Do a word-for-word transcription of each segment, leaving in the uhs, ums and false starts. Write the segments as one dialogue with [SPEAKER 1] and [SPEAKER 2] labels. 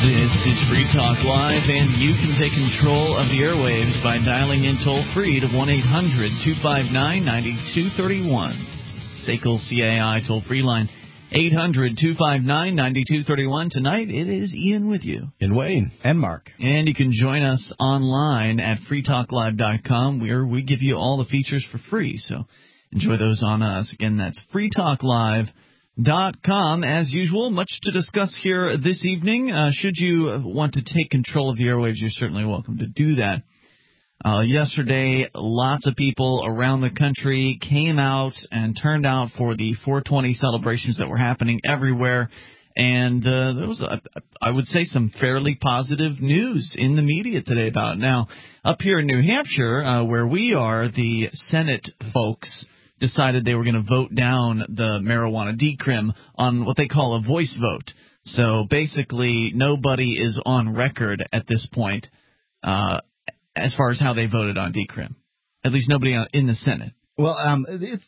[SPEAKER 1] This is Free Talk Live, and you can take control of the airwaves by dialing in toll-free to one eight hundred two five nine nine two three one. S A C L C A I toll-free line, eight hundred two five nine nine two three one. Tonight, it is Ian with you.
[SPEAKER 2] And Wayne.
[SPEAKER 3] And Mark.
[SPEAKER 1] And you can join us online at free talk live dot com, where we give you all the features for free. So enjoy those on us. Again, that's free talk live dot com. As usual, much to discuss here this evening. Uh, should you want to take control of the airwaves, you're certainly welcome to do that. Uh, yesterday, lots of people around the country came out and turned out for the four twenty celebrations that were happening everywhere. And uh, there was, a, I would say, some fairly positive news in the media today about it. Now, up here in New Hampshire, uh, where we are, the Senate folks decided they were going to vote down the marijuana decrim on what they call a voice vote. So basically, nobody is on record at this point uh, as far as how they voted on decrim. At least nobody in the Senate.
[SPEAKER 3] Well, um, it's,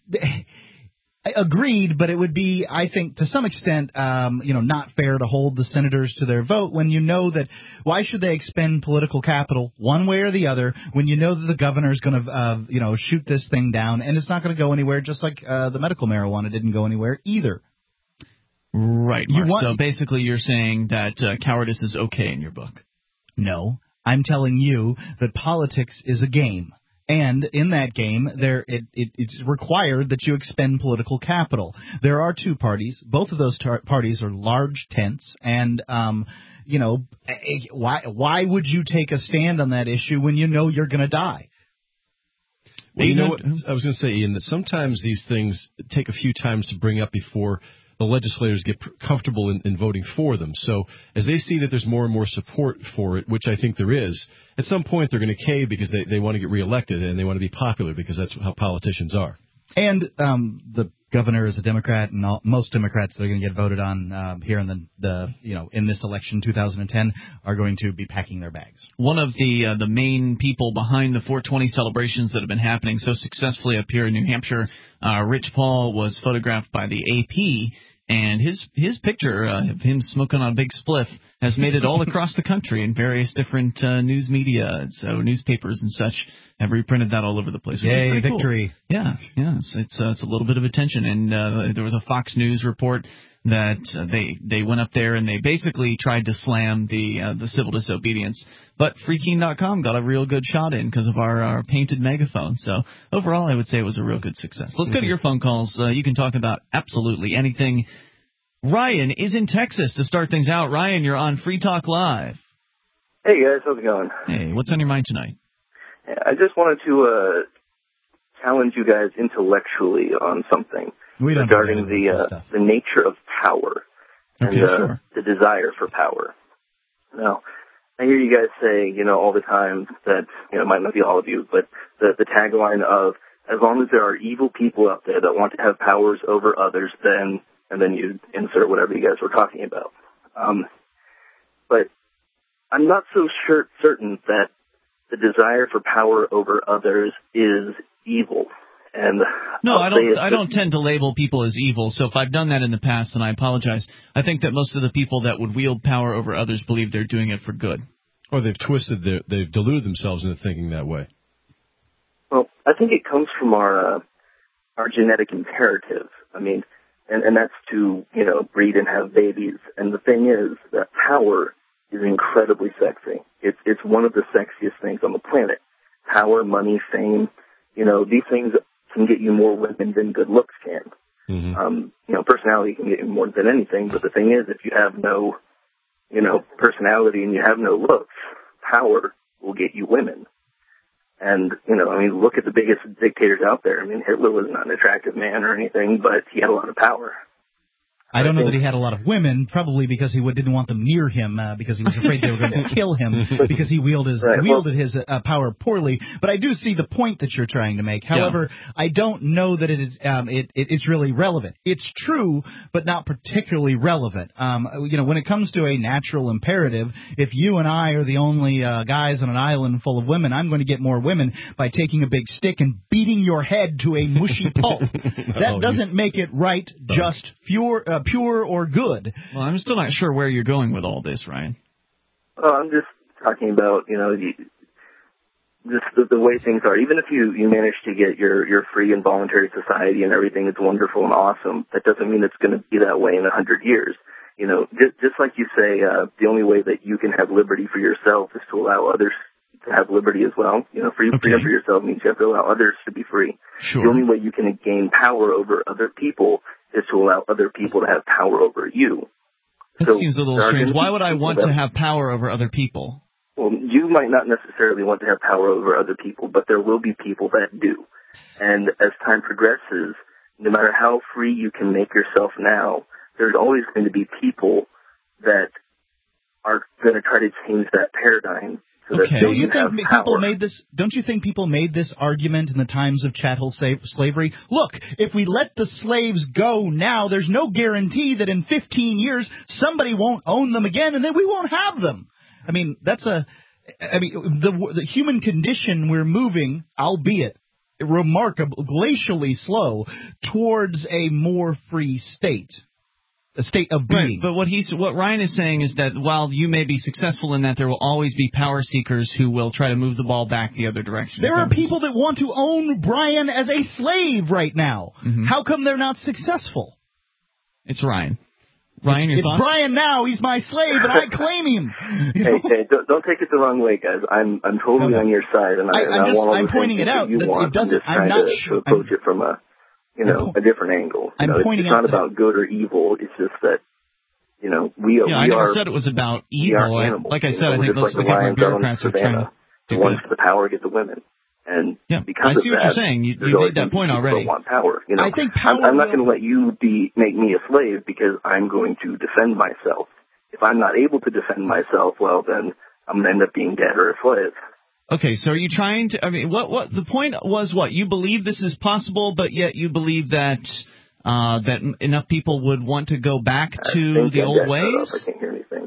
[SPEAKER 3] agreed, but it would be, I think, to some extent, um, you know, not fair to hold the senators to their vote when you know that why should they expend political capital one way or the other when you know that the governor is going to, uh, you know, shoot this thing down and it's not going to go anywhere, just like uh, the medical marijuana didn't go anywhere either.
[SPEAKER 1] Right, Mark.
[SPEAKER 3] You want,
[SPEAKER 1] so basically you're saying that uh, cowardice is okay in your book.
[SPEAKER 3] No, I'm telling you that politics is a game. And in that game, there it, it, it's required that you expend political capital. There are two parties. Both of those tar- parties are large tents. And, um, you know, why why would you take a stand on that issue when you know you're going to die?
[SPEAKER 2] Well, you know what? I was going to say, Ian, that sometimes these things take a few times to bring up before the legislators get comfortable in, in voting for them. So as they see that there's more and more support for it, which I think there is, at some point they're going to cave because they, they want to get reelected and they want to be popular because that's how politicians are.
[SPEAKER 3] And um, the governor is a Democrat, and all, most Democrats that are going to get voted on um, here in the, the you know in this election, two thousand ten, are going to be packing their bags.
[SPEAKER 1] One of the uh, the main people behind the four twenty celebrations that have been happening so successfully up here in New Hampshire, uh, Rich Paul, was photographed by the A P. And his his picture uh, of him smoking on a big spliff has made it all across the country in various different uh, news media, so newspapers and such have reprinted that all over the place.
[SPEAKER 3] Yay, victory!
[SPEAKER 1] Cool. Yeah, yeah, it's it's, uh, it's a little bit of attention. And uh, there was a Fox News report that uh, they they went up there and they basically tried to slam the uh, the civil disobedience, but Freekeen dot com got a real good shot in because of our, our painted megaphone. So overall, I would say it was a real good success. Let's go to your phone calls. Uh, you can talk about absolutely anything. Ryan is in Texas to start things out. Ryan, you're on Free Talk Live.
[SPEAKER 4] Hey, guys. How's it going?
[SPEAKER 1] Hey, what's on your mind tonight?
[SPEAKER 4] I just wanted to uh, challenge you guys intellectually on something
[SPEAKER 3] we don't
[SPEAKER 4] regarding the uh, the nature of power and
[SPEAKER 1] okay,
[SPEAKER 4] uh,
[SPEAKER 1] sure.
[SPEAKER 4] the desire for power. Now, I hear you guys say, you know, all the time that, you know, it might not be all of you, but the, the tagline of, as long as there are evil people out there that want to have powers over others, then... and then you insert whatever you guys were talking about. Um, but I'm not so sure, certain that the desire for power over others is evil. And
[SPEAKER 1] no,
[SPEAKER 4] I'll
[SPEAKER 1] I don't. I don't tend to label people as evil. So if I've done that in the past, then I apologize. I think that most of the people that would wield power over others believe they're doing it for good.
[SPEAKER 2] Or they've twisted, their, they've deluded themselves into thinking that way.
[SPEAKER 4] Well, I think it comes from our uh, our genetic imperative. I mean. And, and that's to, you know, breed and have babies. And the thing is that power is incredibly sexy. It's it's one of the sexiest things on the planet. Power, money, fame, you know, these things can get you more women than good looks can. Mm-hmm. Um, you know, personality can get you more than anything. But the thing is, if you have no, you know, personality and you have no looks, power will get you women. And, you know, I mean, look at the biggest dictators out there. I mean, Hitler was not an attractive man or anything, but he had a lot of power.
[SPEAKER 3] I don't know that he had a lot of women, probably because he didn't want them near him, uh, because he was afraid they were going to kill him, because he wielded his, right. wielded his uh, power poorly. But I do see the point that you're trying to make. However, yeah. I don't know that it is um, it, it, it's really relevant. It's true, but not particularly relevant. Um, you know, when it comes to a natural imperative, if you and I are the only uh, guys on an island full of women, I'm going to get more women by taking a big stick and beating your head to a mushy pulp. That doesn't make it right, just pure. Uh, pure or good.
[SPEAKER 1] Well, I'm still not sure where you're going with all this, Ryan.
[SPEAKER 4] Well, I'm just talking about, you know, the, just the, the way things are. Even if you, you manage to get your, your free and voluntary society and everything is wonderful and awesome, that doesn't mean it's going to be that way in a hundred years. You know, just, just like you say, uh, the only way that you can have liberty for yourself is to allow others to have liberty as well. You know, free, okay. freedom for yourself means you have to allow others to be free.
[SPEAKER 1] Sure.
[SPEAKER 4] The only way you can gain power over other people is to allow other people to have power over you.
[SPEAKER 1] That
[SPEAKER 4] so
[SPEAKER 1] seems a little strange. Why would I want to have power over other people?
[SPEAKER 4] Well, you might not necessarily want to have power over other people, but there will be people that do. And as time progresses, no matter how free you can make yourself now, there's always going to be people that are going to try to change that paradigm. So
[SPEAKER 3] okay.
[SPEAKER 4] that
[SPEAKER 3] Don't you think
[SPEAKER 4] people
[SPEAKER 3] power. made this? Don't you think people made this argument in the times of chattel slavery? Look, if we let the slaves go now, there's no guarantee that in fifteen years somebody won't own them again, and then we won't have them. I mean, that's a. I mean, the the human condition we're moving, albeit remarkably glacially slow, towards a more free state. A state of being.
[SPEAKER 1] Right, but what he's what Ryan is saying is that while you may be successful in that, there will always be power seekers who will try to move the ball back the other direction.
[SPEAKER 3] There are people that want to own Brian as a slave right now. Mm-hmm. How come they're not successful?
[SPEAKER 1] It's Ryan. Ryan, your
[SPEAKER 3] it's
[SPEAKER 1] thoughts?
[SPEAKER 3] Brian now. He's my slave, and I claim him.
[SPEAKER 4] You know? Hey, hey, don't, don't take it the wrong way, guys. I'm I'm totally no, no. on your side, and I,
[SPEAKER 3] I,
[SPEAKER 4] and I
[SPEAKER 3] just,
[SPEAKER 4] want all
[SPEAKER 3] I'm
[SPEAKER 4] the
[SPEAKER 3] pointing
[SPEAKER 4] things
[SPEAKER 3] it out.
[SPEAKER 4] that you
[SPEAKER 3] that
[SPEAKER 4] want.
[SPEAKER 3] It doesn't.
[SPEAKER 4] I'm,
[SPEAKER 3] I'm not
[SPEAKER 4] to,
[SPEAKER 3] sure.
[SPEAKER 4] to approach
[SPEAKER 3] I'm,
[SPEAKER 4] it from a you know
[SPEAKER 3] po-
[SPEAKER 4] a different angle. You
[SPEAKER 3] I'm
[SPEAKER 4] know,
[SPEAKER 3] pointing
[SPEAKER 4] it's, it's
[SPEAKER 3] out
[SPEAKER 4] not
[SPEAKER 3] that,
[SPEAKER 4] about good or evil. It's just that. You know, we,
[SPEAKER 1] yeah,
[SPEAKER 4] we
[SPEAKER 1] I never
[SPEAKER 4] are,
[SPEAKER 1] said it was about evil. I, like I said,
[SPEAKER 4] you know,
[SPEAKER 1] I think most
[SPEAKER 4] like
[SPEAKER 1] of the government bureaucrats are trying to
[SPEAKER 4] the ones with the power get the women. And
[SPEAKER 1] yeah,
[SPEAKER 4] because
[SPEAKER 1] I see
[SPEAKER 4] of
[SPEAKER 1] what
[SPEAKER 4] that,
[SPEAKER 1] you're saying. You, you made that point already.
[SPEAKER 4] Want power. You know,
[SPEAKER 3] I think power
[SPEAKER 4] I'm, I'm not
[SPEAKER 3] will...
[SPEAKER 4] going to let you be make me a slave because I'm going to defend myself. If I'm not able to defend myself, well, then I'm going to end up being dead or a slave.
[SPEAKER 1] Okay, so are you trying to? I mean, what? What the point was? What you believe this is possible, but yet you believe that. Uh, that enough people would want to go back to the old ways?
[SPEAKER 4] I can't hear anything.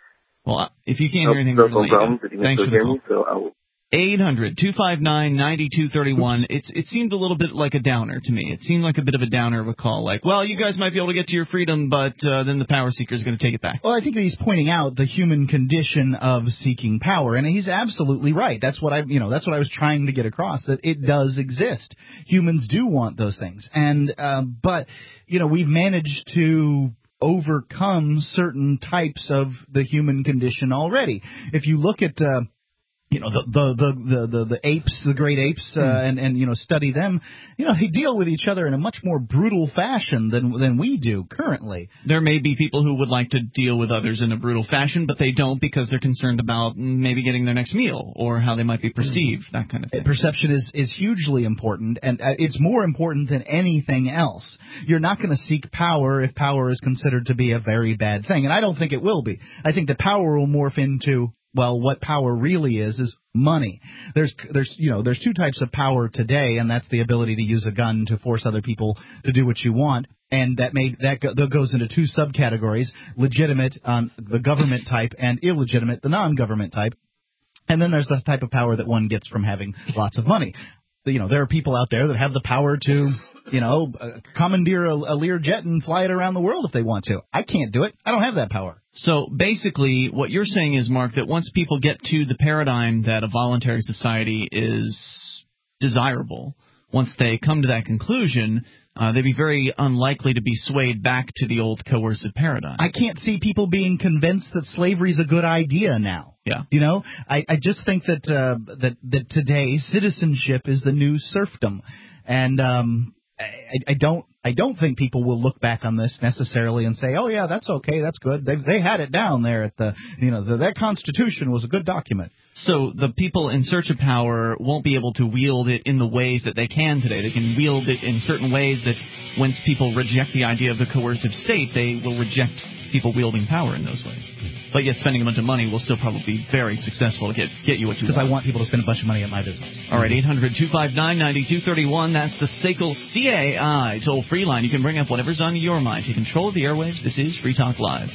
[SPEAKER 1] Well, if you can't
[SPEAKER 4] no,
[SPEAKER 1] hear anything,
[SPEAKER 4] no
[SPEAKER 1] we're going to let you go. Thanks for the call.
[SPEAKER 4] Me, so I'll...
[SPEAKER 1] eight hundred two five nine nine two three one. It's It seemed a little bit like a downer to me. It seemed like a bit of a downer of a call. Like, well, you guys might be able to get to your freedom, but uh, then the power seeker is going to take it back.
[SPEAKER 3] Well, I think that he's pointing out the human condition of seeking power, and he's absolutely right. That's what I, you know, that's what I was trying to get across. That it does exist. Humans do want those things, and uh, but you know, we've managed to overcome certain types of the human condition already. If you look at uh, You know, the, the, the, the, the apes, the great apes, uh, mm. and, and, you know, study them, you know, they deal with each other in a much more brutal fashion than than we do currently.
[SPEAKER 1] There may be people who would like to deal with others in a brutal fashion, but they don't because they're concerned about maybe getting their next meal or how they might be perceived, mm. that kind of thing.
[SPEAKER 3] Perception is, is hugely important, and uh, it's more important than anything else. You're not going to seek power if power is considered to be a very bad thing, and I don't think it will be. I think that power will morph into... Well, what power really is is money. There's, there's, you know, there's two types of power today, and that's the ability to use a gun to force other people to do what you want, and that may that, go, that goes into two subcategories: legitimate, um, the government type, and illegitimate, the non-government type. And then there's the type of power that one gets from having lots of money. You know, there are people out there that have the power to, you know, uh, commandeer a, a Lear jet and fly it around the world if they want to. I can't do it. I don't have that power.
[SPEAKER 1] So basically what you're saying is, Mark, that once people get to the paradigm that a voluntary society is desirable, once they come to that conclusion, uh, they'd be very unlikely to be swayed back to the old coercive paradigm.
[SPEAKER 3] I can't see people being convinced that slavery is a good idea now.
[SPEAKER 1] Yeah.
[SPEAKER 3] You know, I, I just think that, uh, that that today citizenship is the new serfdom. And um, I, I don't I don't think people will look back on this necessarily and say, oh, yeah, that's okay, that's good. They they had it down there at the, you know, the, that Constitution was a good document.
[SPEAKER 1] So the people in search of power won't be able to wield it in the ways that they can today. They can wield it in certain ways that once people reject the idea of the coercive state, they will reject people wielding power in those ways. But yet spending a bunch of money will still probably be very successful to get get you what you want.
[SPEAKER 3] Because I want people to spend a bunch of money on my business.
[SPEAKER 1] All right, eight hundred two five nine nine two three one. That's the S A C L C A I toll-free line. You can bring up whatever's on your mind. Take control of the airwaves. This is Free Talk Live.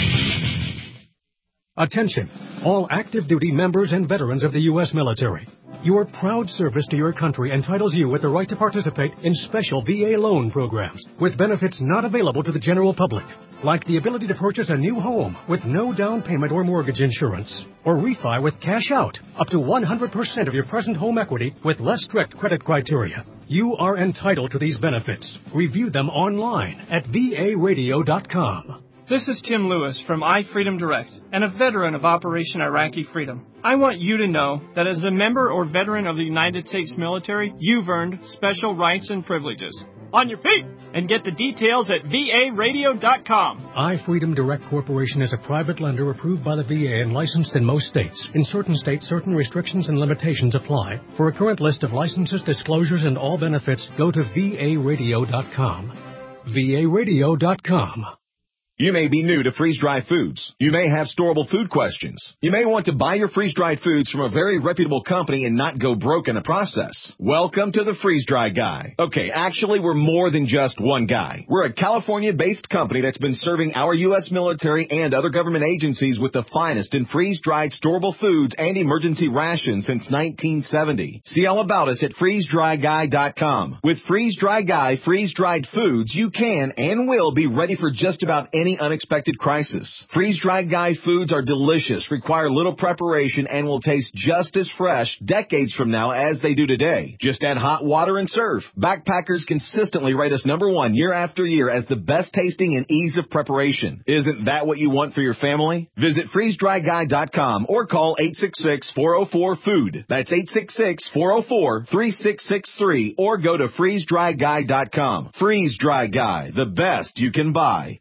[SPEAKER 5] Attention, all active duty members and veterans of the U S military. Your proud service to your country entitles you with the right to participate in special V A loan programs with benefits not available to the general public, like the ability to purchase a new home with no down payment or mortgage insurance, or refi with cash out up to one hundred percent of your present home equity with less strict credit criteria. You are entitled to these benefits. Review them online at V A radio dot com.
[SPEAKER 6] This is Tim Lewis from iFreedom Direct and a veteran of Operation Iraqi Freedom. I want you to know that as a member or veteran of the United States military, you've earned special rights and privileges. On your feet! And get the details at V A radio dot com.
[SPEAKER 5] iFreedom Direct Corporation is a private lender approved by the V A and licensed in most states. In certain states, certain restrictions and limitations apply. For a current list of licenses, disclosures, and all benefits, go to V A radio dot com. V A radio dot com.
[SPEAKER 7] You may be new to freeze-dried foods. You may have storable food questions. You may want to buy your freeze-dried foods from a very reputable company and not go broke in the process. Welcome to the Freeze-Dry Guy. Okay, actually, we're more than just one guy. We're a California-based company that's been serving our U S military and other government agencies with the finest in freeze-dried storable foods and emergency rations since nineteen seventy. See all about us at freeze dry guy dot com. With Freeze-Dry Guy freeze-dried foods, you can and will be ready for just about any unexpected crisis. Freeze-Dried Guy foods are delicious, require little preparation, and will taste just as fresh decades from now as they do today. Just add hot water and serve. Backpackers consistently rate us number one year after year as the best tasting and ease of preparation. Isn't that what you want for your family? Visit freeze dry guy dot com or call eight six six, four oh four, food. That's eight six six, four oh four, three six six three or go to freeze dry guy dot com. Freeze-Dry Guy, the best you can buy.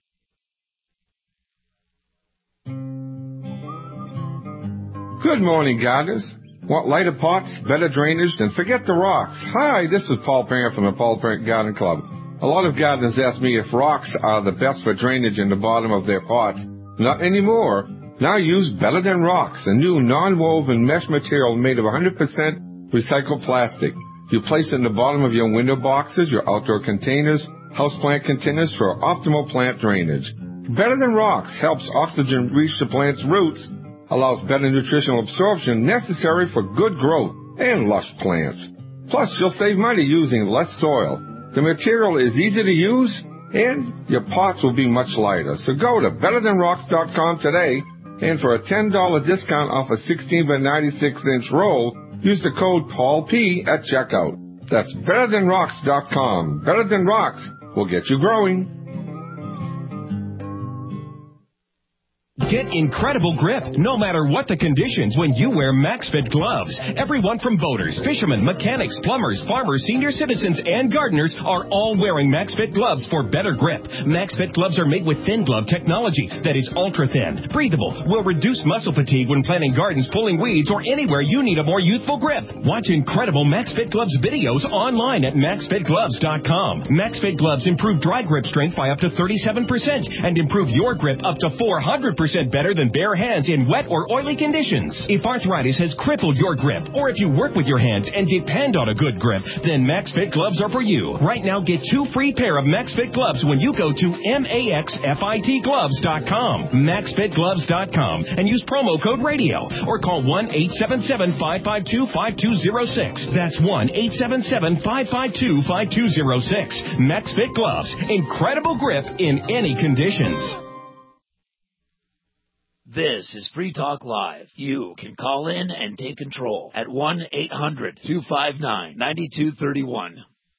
[SPEAKER 8] Good morning, gardeners. Want lighter pots, better drainage, then forget the rocks. Hi, this is Paul Parent from the Paul Parent Garden Club. A lot of gardeners ask me if rocks are the best for drainage in the bottom of their pots. Not anymore. Now use Better Than Rocks, a new non-woven mesh material made of one hundred percent recycled plastic. You place it in the bottom of your window boxes, your outdoor containers, houseplant containers for optimal plant drainage. Better Than Rocks helps oxygen reach the plant's roots, allows better nutritional absorption necessary for good growth and lush plants. Plus, you'll save money using less soil. The material is easy to use, and your pots will be much lighter. So go to better than rocks dot com today, and for a ten dollars discount off a sixteen by ninety-six inch roll, use the code Paul P at checkout. That's better than rocks dot com. Better Than Rocks will get you growing.
[SPEAKER 9] Get incredible grip, no matter what the conditions, when you wear MaxFit gloves. Everyone from boaters, fishermen, mechanics, plumbers, farmers, senior citizens, and gardeners are all wearing MaxFit gloves for better grip. MaxFit gloves are made with thin glove technology that is ultra-thin, breathable, will reduce muscle fatigue when planting gardens, pulling weeds, or anywhere you need a more youthful grip. Watch incredible MaxFit gloves videos online at max fit gloves dot com. MaxFit gloves improve dry grip strength by up to thirty-seven percent and improve your grip up to four hundred percent better than bare hands in wet or oily conditions. If arthritis has crippled your grip, or if you work with your hands and depend on a good grip, then MaxFit gloves are for you. Right now, get two free pair of MaxFit gloves when you go to max fit gloves dot com, max fit gloves dot com, and use promo code radio, or call one eight seven seven, five five two, five two zero six. That's one eight seven seven, five five two, five two zero six. MaxFit gloves, incredible grip in any conditions.
[SPEAKER 10] This is Free Talk Live. You can call in and take control at one eight hundred, two five nine, nine two three one.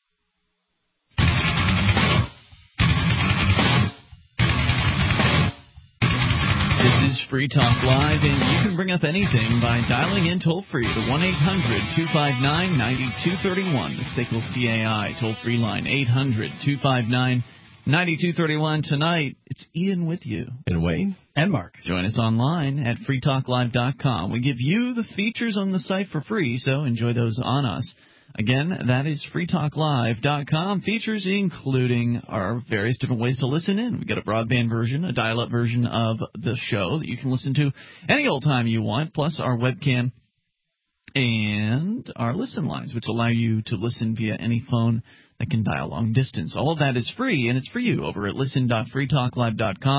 [SPEAKER 1] This is Free Talk Live, and you can bring up anything by dialing in toll-free to one eight hundred, two five nine, nine two three one, the S A C L C A I toll-free line, eight hundred, two five nine, nine two three one. Tonight, it's Ian with you.
[SPEAKER 2] And Wayne.
[SPEAKER 3] And Mark.
[SPEAKER 1] Join us online at free talk live dot com. We give you the features on the site for free, so enjoy those on us. Again, that is free talk live dot com. Features including our various different ways to listen in. We've got a broadband version, a dial-up version of the show that you can listen to any old time you want, plus our webcam and our listen lines, which allow you to listen via any phone that can dial long distance. All of that is free, and it's for you over at listen dot free talk live dot com.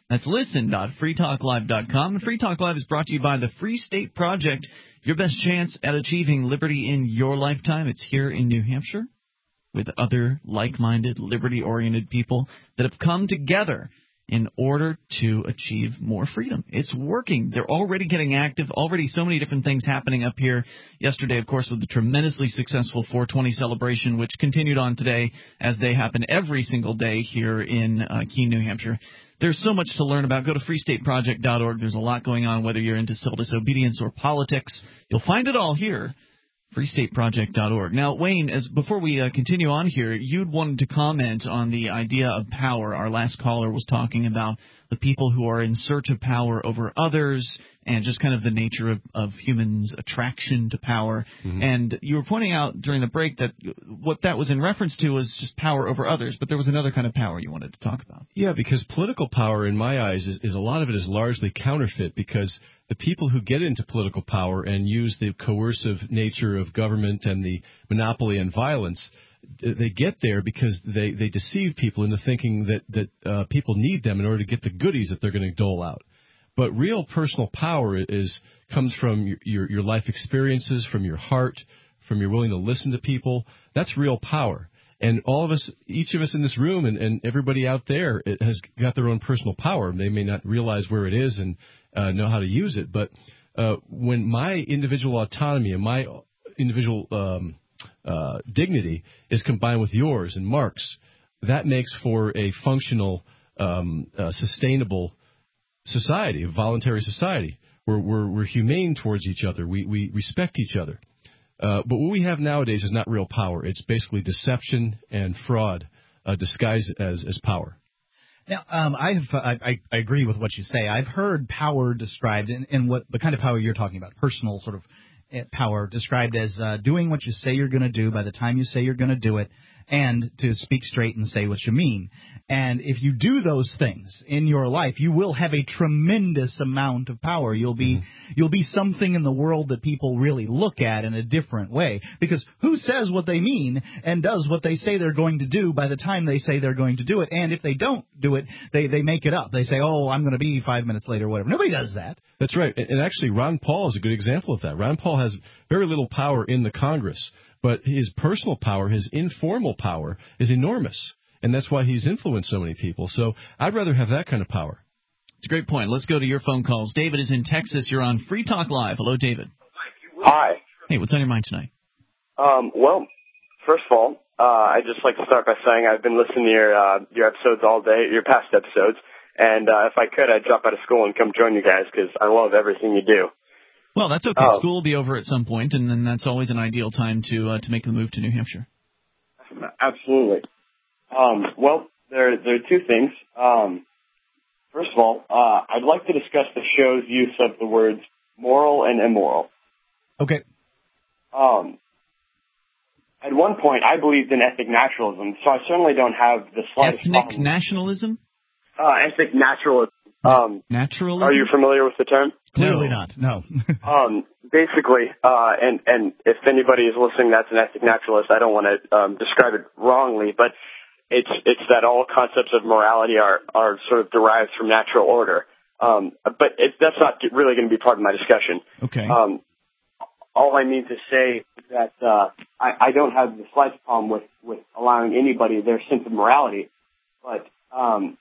[SPEAKER 1] That's listen dot free talk live dot com. And Free Talk Live is brought to you by the Free State Project. Your best chance at achieving liberty in your lifetime. It's here in New Hampshire with other like-minded, liberty-oriented people that have come together in order to achieve more freedom. It's working. They're already getting active, already so many different things happening up here. Yesterday, of course, with the tremendously successful four twenty celebration, which continued on today as they happen every single day here in uh, Keene, New Hampshire. There's so much to learn about. Go to free state project dot org. There's a lot going on, whether you're into civil disobedience or politics. You'll find it all here. free state project dot org. Now, Wayne, as before we uh, continue on here, you'd wanted to comment on the idea of power. Our last caller was talking about the people who are in search of power over others and just kind of the nature of, of humans' attraction to power. Mm-hmm. And you were pointing out during the break that what that was in reference to was just power over others, but there was another kind of power you wanted to talk about.
[SPEAKER 2] Yeah, because political power, in my eyes, is, is a lot of it is largely counterfeit, because the people who get into political power and use the coercive nature of government and the monopoly and violence, they get there because they, they deceive people into thinking that, that uh, people need them in order to get the goodies that they're going to dole out. But real personal power is comes from your, your, your life experiences, from your heart, from your willing to listen to people. That's real power. And all of us, each of us in this room and, and everybody out there, it has got their own personal power. They may not realize where it is and uh, know how to use it. But uh, when my individual autonomy and my individual um, uh, dignity is combined with yours and Mark's, that makes for a functional, um, uh, sustainable society, a voluntary society. We're, we're, we're humane towards each other. We, we respect each other. Uh, but what we have nowadays is not real power. It's basically deception and fraud uh, disguised as, as power.
[SPEAKER 3] Now, um, I've, I, I agree with what you say. I've heard power described in, in what the kind of power you're talking about, personal sort of power, described as uh, doing what you say you're going to do by the time you say you're going to do it, and to speak straight and say what you mean. And if you do those things in your life, you will have a tremendous amount of power. You'll be mm-hmm. you'll be something in the world that people really look at in a different way. Because who says what they mean and does what they say they're going to do by the time they say they're going to do it? And if they don't do it, they, they make it up. They say, oh, I'm going to be five minutes later or whatever. Nobody does that.
[SPEAKER 2] That's right. And actually, Ron Paul is a good example of that. Ron Paul has very little power in the Congress, but his personal power, his informal power, is enormous. And that's why he's influenced so many people. So I'd rather have that kind of power.
[SPEAKER 1] It's a great point. Let's go to your phone calls. David is in Texas. You're on Free Talk Live. Hello, David.
[SPEAKER 11] Hi.
[SPEAKER 1] Hey, what's on your mind tonight?
[SPEAKER 11] Um, well, first of all, uh, I'd just like to start by saying I've been listening to your, uh, your episodes all day, your past episodes. And uh, if I could, I'd drop out of school and come join you guys because I love everything you do.
[SPEAKER 1] Well, that's okay.
[SPEAKER 11] Um,
[SPEAKER 1] School will be over at some point, and then that's always an ideal time to uh, to make the move to New Hampshire.
[SPEAKER 11] Absolutely. Um, well, there there are two things. Um, first of all, uh, I'd like to discuss the show's use of the words moral and immoral.
[SPEAKER 3] Okay.
[SPEAKER 11] Um, at one point, I believed in ethnic naturalism, so I certainly don't have the slightest
[SPEAKER 1] Ethnic
[SPEAKER 11] problem.
[SPEAKER 1] nationalism?
[SPEAKER 11] Uh, ethnic naturalism. Um,
[SPEAKER 1] Naturalism?
[SPEAKER 11] Are you familiar with the term?
[SPEAKER 3] Clearly
[SPEAKER 1] no.
[SPEAKER 3] not. No.
[SPEAKER 11] um, basically, uh, and, and if anybody is listening that's an ethnic naturalist, I don't want to um, describe it wrongly, but it's it's that all concepts of morality are, are sort of derived from natural order. Um, but it, that's not really going to be part of my discussion.
[SPEAKER 1] Okay.
[SPEAKER 11] Um, all I mean to say is that uh, I, I don't have the slightest problem with, with allowing anybody their sense of morality, but um,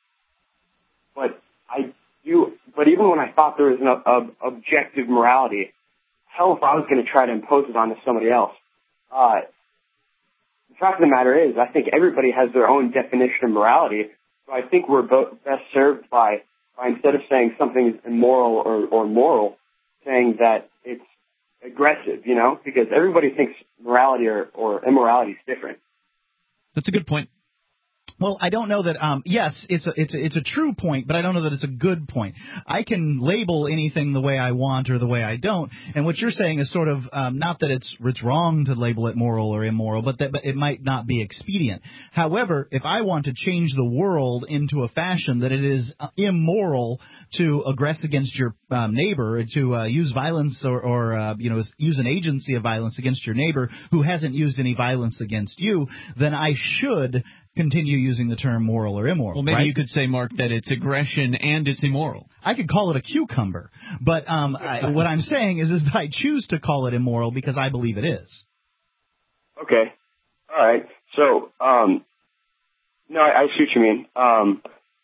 [SPEAKER 11] but I do. But even when I thought there was an ob- objective morality, hell, if I was going to try to impose it onto somebody else. Uh, the fact of the matter is, I think everybody has their own definition of morality. So I think we're both best served by, by instead of saying something is immoral or, or moral, saying that it's aggressive, you know, because everybody thinks morality or, or immorality is different.
[SPEAKER 1] That's a good point.
[SPEAKER 3] Well, I don't know that. Um, yes, it's a it's a, it's a true point, but I don't know that it's a good point. I can label anything the way I want or the way I don't, and what you're saying is sort of um, not that it's it's wrong to label it moral or immoral, but that but it might not be expedient. However, if I want to change the world into a fashion that it is immoral to aggress against your um, neighbor, to uh, use violence or, or uh, you know use an agency of violence against your neighbor who hasn't used any violence against you, then I should continue using the term moral or immoral.
[SPEAKER 1] Well, maybe
[SPEAKER 3] right?
[SPEAKER 1] you could say, Mark, that it's aggression and it's immoral.
[SPEAKER 3] I could call it a cucumber, but um, I, what I'm saying is, is that I choose to call it immoral because I believe it is.
[SPEAKER 11] Okay. All right. So, um, no, I, I see what you mean. Um,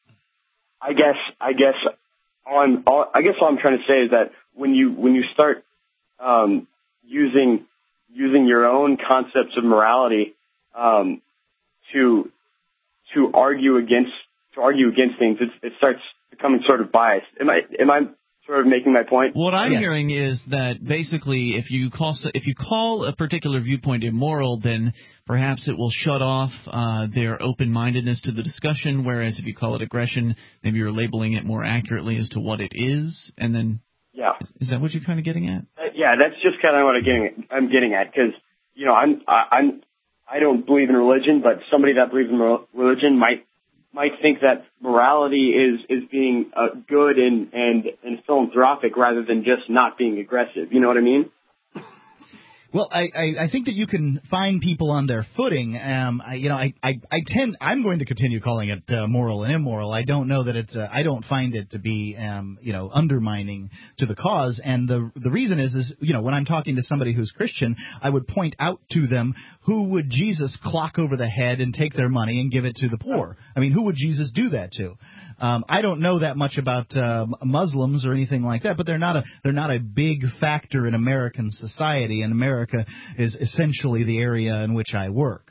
[SPEAKER 11] I guess, I guess, all I'm, all, I guess all I'm trying to say is that when you when you start um, using using your own concepts of morality um, to to argue against to argue against things, it, it starts becoming sort of biased. Am I am I sort of making my point?
[SPEAKER 1] What I'm
[SPEAKER 3] yes.
[SPEAKER 1] hearing is that basically, if you call if you call a particular viewpoint immoral, then perhaps it will shut off uh, their open-mindedness to the discussion. Whereas if you call it aggression, maybe you're labeling it more accurately as to what it is. And then,
[SPEAKER 11] yeah,
[SPEAKER 1] is, is that what you're kind of getting at?
[SPEAKER 11] Uh, yeah, that's just kind of what I'm getting at, I'm getting at because you know I'm I, I'm I don't believe in religion, but somebody that believes in religion might. might think that morality is, is being uh, good and, and, and philanthropic rather than just not being aggressive. You know what I mean?
[SPEAKER 3] Well, I, I, I think that you can find people on their footing. Um, I, you know, I, I, I tend, I'm going to continue calling it uh, moral and immoral. I don't know that it's, uh, I don't find it to be, um, you know, undermining to the cause. And the the reason is, is, you know, when I'm talking to somebody who's Christian, I would point out to them, who would Jesus clock over the head and take their money and give it to the poor? I mean, who would Jesus do that to? Um, I don't know that much about uh, Muslims or anything like that, but they're not a they're not a big factor in American society, and America is essentially the area in which I work.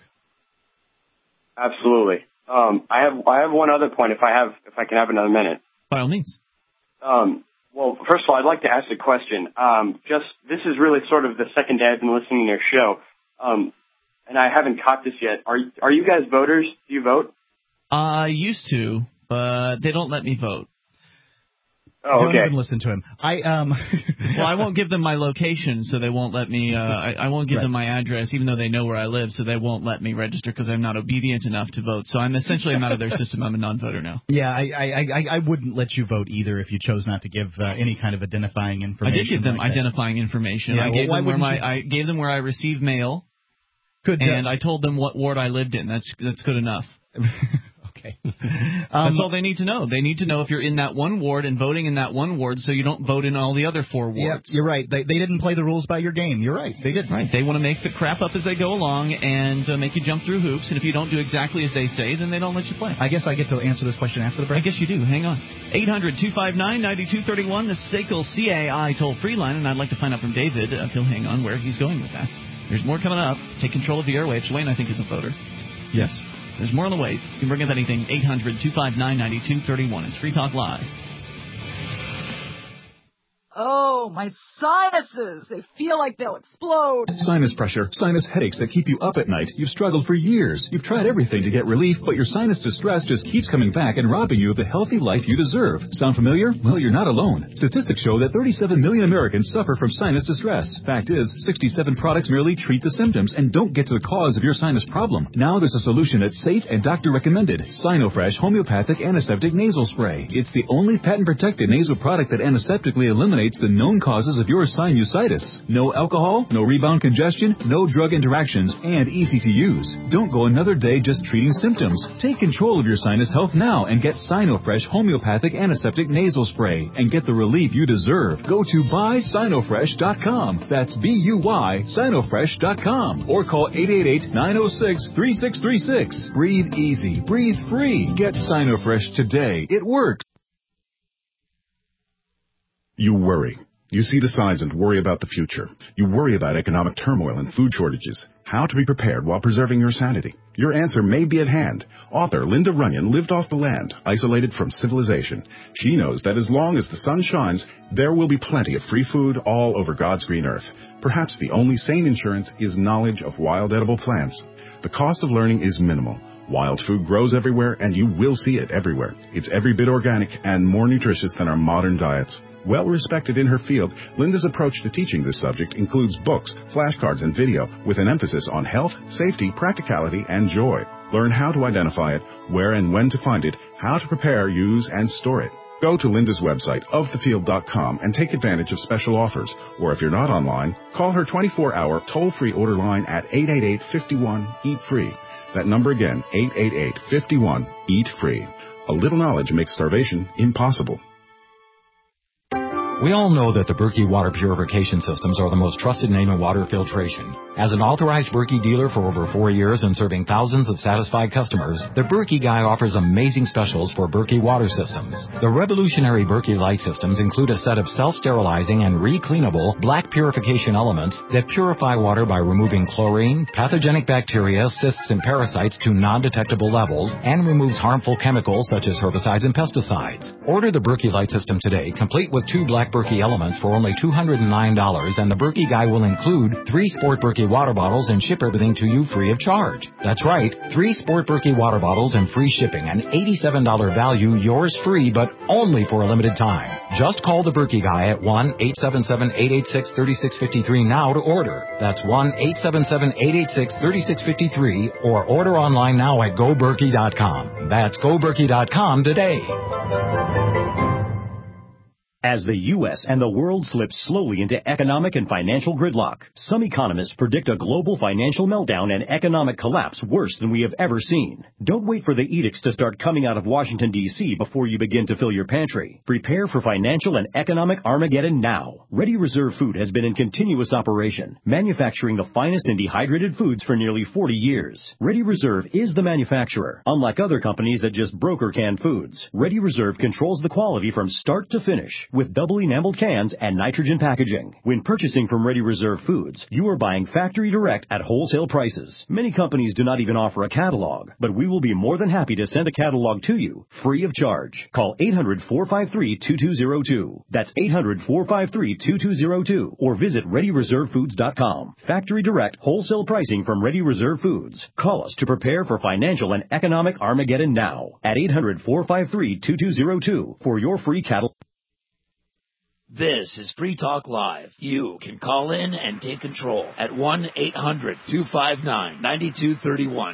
[SPEAKER 11] Absolutely. Um, I have I have one other point. If I have if I can have another minute.
[SPEAKER 1] By all means.
[SPEAKER 11] Um, well, first of all, I'd like to ask a question. Um, just this is really sort of the second day I've been listening to your show, um, and I haven't caught this yet. Are are you guys voters? Do you vote?
[SPEAKER 1] I used to. But they don't let me vote.
[SPEAKER 11] Oh, okay.
[SPEAKER 3] Don't even listen to him. I um.
[SPEAKER 1] Well, I won't give them my location, so they won't let me. Uh, I, I won't give right. them my address, even though they know where I live, so they won't let me register because I'm not obedient enough to vote. So I'm essentially I'm out of their system. I'm a non-voter now.
[SPEAKER 3] Yeah, I I, I I wouldn't let you vote either if you chose not to give uh, any kind of identifying information.
[SPEAKER 1] I did give them
[SPEAKER 3] like
[SPEAKER 1] identifying
[SPEAKER 3] that.
[SPEAKER 1] information.
[SPEAKER 3] Yeah,
[SPEAKER 1] I
[SPEAKER 3] well,
[SPEAKER 1] gave them where my
[SPEAKER 3] you?
[SPEAKER 1] I gave them where I received mail.
[SPEAKER 3] Good.
[SPEAKER 1] And I told them what ward I lived in. That's that's good enough.
[SPEAKER 3] Okay.
[SPEAKER 1] Um,
[SPEAKER 3] That's
[SPEAKER 1] all they need to know. They need to know if you're in that one ward and voting in that one ward so you don't vote in all the other four wards.
[SPEAKER 3] Yeah, you're right. They they didn't play the rules by your game. You're right. They didn't.
[SPEAKER 1] Right. They want to make the crap up as they go along and uh, make you jump through hoops. And if you don't do exactly as they say, then they don't let you play.
[SPEAKER 3] I guess I get to answer this question after the break.
[SPEAKER 1] I guess you do. Hang on. eight hundred two five nine nine two three one, the S A C L C A I toll-free line. And I'd like to find out from David, uh, if he'll hang on, where he's going with that. There's more coming up. Take control of the airwaves. Wayne, I think, is a voter.
[SPEAKER 2] Yes.
[SPEAKER 1] There's more on the way. You can bring up anything. eight hundred two five nine nine two three one. It's Free Talk Live.
[SPEAKER 12] Oh, my sinuses. They feel like they'll explode.
[SPEAKER 13] Sinus pressure, sinus headaches that keep you up at night. You've struggled for years. You've tried everything to get relief, but your sinus distress just keeps coming back and robbing you of the healthy life you deserve. Sound familiar? Well, you're not alone. Statistics show that thirty-seven million Americans suffer from sinus distress. Fact is, sixty-seven products merely treat the symptoms and don't get to the cause of your sinus problem. Now there's a solution that's safe and doctor recommended. Sinofresh Homeopathic Antiseptic Nasal Spray. It's the only patent-protected nasal product that antiseptically eliminates the known causes of your sinusitis. No alcohol, no rebound congestion, no drug interactions, and easy to use. Don't go another day just treating symptoms. Take control of your sinus health now and get Sinofresh Homeopathic Antiseptic Nasal Spray and get the relief you deserve. Go to buy sinofresh dot com. That's B U Y sinofresh dot com. Or call eight eight eight, nine oh six, three six three six. Breathe easy. Breathe free. Get Sinofresh today. It works.
[SPEAKER 14] You worry. You see the signs and worry about the future. You worry about economic turmoil and food shortages. How to be prepared while preserving your sanity. Your answer may be at hand. Author Linda Runyon lived off the land, isolated from civilization. She knows that as long as the sun shines, there will be plenty of free food all over God's green earth. Perhaps the only sane insurance is knowledge of wild edible plants. The cost of learning is minimal. Wild food grows everywhere, and you will see it everywhere. It's every bit organic and more nutritious than our modern diets. Well respected in her field, Linda's approach to teaching this subject includes books, flashcards, and video with an emphasis on health, safety, practicality, and joy. Learn how to identify it, where and when to find it, how to prepare, use, and store it. Go to Linda's website, of the field dot com, and take advantage of special offers. Or if you're not online, call her twenty-four hour toll-free order line at eight eight eight, five one, eat free. That number again, eight eight eight, five one, eat free. A little knowledge makes starvation impossible.
[SPEAKER 15] We all know that the Berkey water purification systems are the most trusted name in water filtration. As an authorized Berkey dealer for over four years and serving thousands of satisfied customers, the Berkey Guy offers amazing specials for Berkey water systems. The revolutionary Berkey Light systems include a set of self-sterilizing and re-cleanable black purification elements that purify water by removing chlorine, pathogenic bacteria, cysts, and parasites to non-detectable levels, and removes harmful chemicals such as herbicides and pesticides. Order the Berkey Light system today, complete with two black Berkey elements for only two hundred nine dollars, and the Berkey Guy will include three Sport Berkey water bottles and ship everything to you free of charge. That's right, three Sport Berkey water bottles and free shipping, an eighty-seven dollars value, yours free, but only for a limited time. Just call the Berkey Guy at one eight seven seven, eight eight six, three six five three now to order. That's one eight seven seven, eight eight six, three six five three, or order online now at go berkey dot com. That's go berkey dot com today.
[SPEAKER 16] As the U S and the world slip slowly into economic and financial gridlock, some economists predict a global financial meltdown and economic collapse worse than we have ever seen. Don't wait for the edicts to start coming out of Washington, D C before you begin to fill your pantry. Prepare for financial and economic Armageddon now. Ready Reserve Food has been in continuous operation, manufacturing the finest in dehydrated foods for nearly forty years. Ready Reserve is the manufacturer, unlike other companies that just broker canned foods. Ready Reserve controls the quality from start to finish, with double enameled cans and nitrogen packaging. When purchasing from Ready Reserve Foods, you are buying factory direct at wholesale prices. Many companies do not even offer a catalog, but we will be more than happy to send a catalog to you, free of charge. Call eight hundred, four five three, two two zero two. That's eight hundred, four five three, two two zero two. Or visit ready reserve foods dot com. Factory direct wholesale pricing from Ready Reserve Foods. Call us to prepare for financial and economic Armageddon now at eight hundred, four five three, two two zero two for your free catalog.
[SPEAKER 10] This is Free Talk Live. You can call in and take control at one eight hundred, two five nine, nine two three one.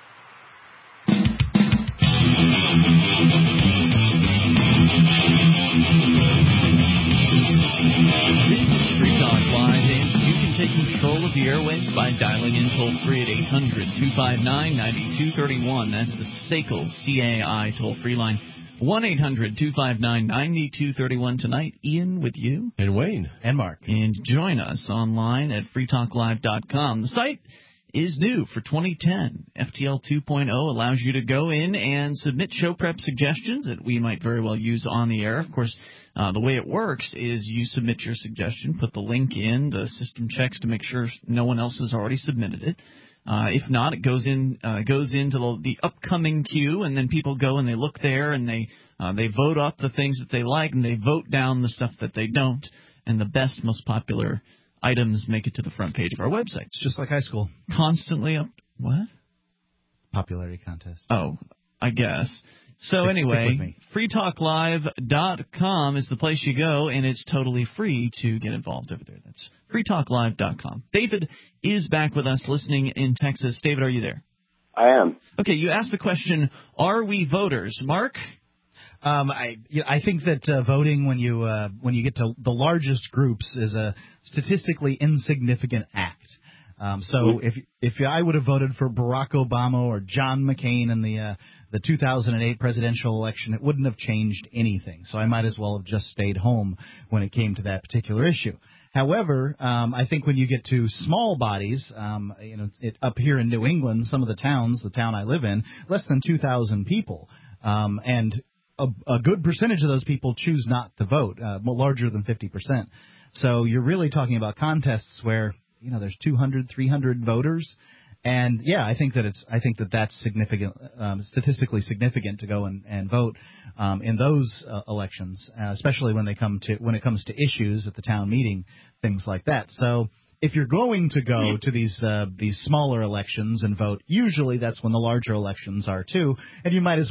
[SPEAKER 1] This is Free Talk Live, and you can take control of the airwaves by dialing in toll-free at eight hundred, two five nine, nine two three one. That's the S A C L C A I toll-free line. one eight hundred, two five nine, nine two three one. Tonight, Ian with you.
[SPEAKER 2] And Wayne.
[SPEAKER 3] And Mark.
[SPEAKER 1] And join us online at free talk live dot com. The site is new for twenty ten. F T L two point oh allows you to go in and submit show prep suggestions that we might very well use on the air. Of course, uh, the way it works is you submit your suggestion, put the link in, the system checks to make sure no one else has already submitted it. Uh, if not, it goes in uh, goes into the, the upcoming queue, and then people go and they look there and they uh, they vote up the things that they like and they vote down the stuff that they don't. And the best, most popular items make it to the front page of our website.
[SPEAKER 3] It's just like high school.
[SPEAKER 1] Constantly up. What?
[SPEAKER 3] Popularity contest.
[SPEAKER 1] Oh, I guess. So
[SPEAKER 3] Stick,
[SPEAKER 1] anyway,
[SPEAKER 3] stick
[SPEAKER 1] free talk live dot com is the place you go, and it's totally free to get involved over there. That's free talk live dot com. David is back with us listening in Texas. David, are you there?
[SPEAKER 11] I am.
[SPEAKER 1] Okay, you asked the question, are we voters? Mark?
[SPEAKER 3] Um, I you know, I think that uh, voting when you uh, when you get to the largest groups is a statistically insignificant act. Um, so if if I would have voted for Barack Obama or John McCain in the uh, the two thousand eight presidential election, it wouldn't have changed anything. So I might as well have just stayed home when it came to that particular issue. However, um, I think when you get to small bodies, um, you know, it, up here in New England, some of the towns, the town I live in, less than two thousand people, um, and a, a good percentage of those people choose not to vote, uh, larger than fifty percent. So you're really talking about contests where, you know, there's two hundred, three hundred voters. And, yeah, I think that it's I think that that's significant, um, statistically significant to go and, and vote um, in those uh, elections, uh, especially when they come to when it comes to issues at the town meeting, things like that. So if you're going to go to these uh, these smaller elections and vote, usually that's when the larger elections are too, and you might as well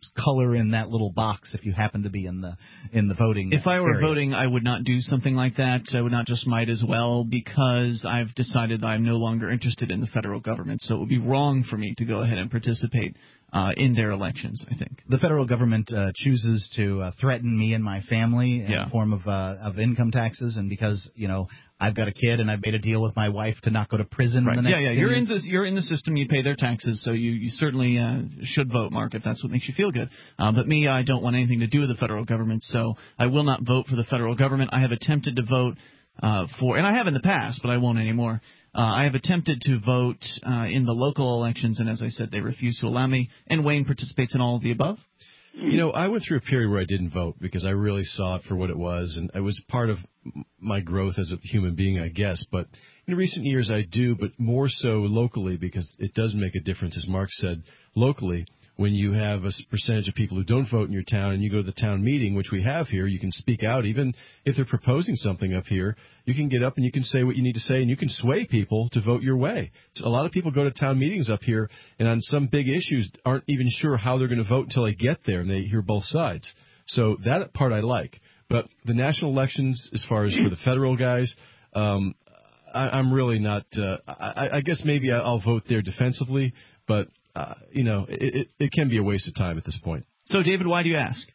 [SPEAKER 3] color in that little box if you happen to be in the in the voting.
[SPEAKER 1] If I were
[SPEAKER 3] area.
[SPEAKER 1] voting, I would not do something like that. I would not just might as well, because I've decided that I'm no longer interested in the federal government. So it would be wrong for me to go ahead and participate uh, in their elections, I think.
[SPEAKER 3] The federal government uh, chooses to uh, threaten me and my family in
[SPEAKER 1] yeah.
[SPEAKER 3] the form of uh, of income taxes, and because, you know, I've got a kid and I've made a deal with my wife to not go to prison
[SPEAKER 1] right.
[SPEAKER 3] in the next
[SPEAKER 1] Yeah, yeah,
[SPEAKER 3] ten
[SPEAKER 1] you're
[SPEAKER 3] years.
[SPEAKER 1] in the you're in the system. You pay their taxes, so you you certainly uh, should vote, Mark, if that's what makes you feel good. Uh, but me, I don't want anything to do with the federal government, so I will not vote for the federal government. I have attempted to vote uh, for, and I have in the past, but I won't anymore. Uh, I have attempted to vote uh, in the local elections, and as I said, they refuse to allow me. And Wayne participates in all of the above.
[SPEAKER 2] You know, I went through a period where I didn't vote because I really saw it for what it was, and it was part of my growth as a human being, I guess. But in recent years, I do, but more so locally, because it does make a difference, as Mark said, locally. When you have a percentage of people who don't vote in your town and you go to the town meeting, which we have here, you can speak out. Even if they're proposing something up here, you can get up and you can say what you need to say, and you can sway people to vote your way. So a lot of people go to town meetings up here and on some big issues aren't even sure how they're going to vote until they get there and they hear both sides. So that part I like. But the national elections, as far as for the federal guys, um, I, I'm really not uh, – I, I guess maybe I'll vote there defensively, but – Uh, you know, it, it, it can be a waste of time at this point.
[SPEAKER 1] So, David, why do you ask?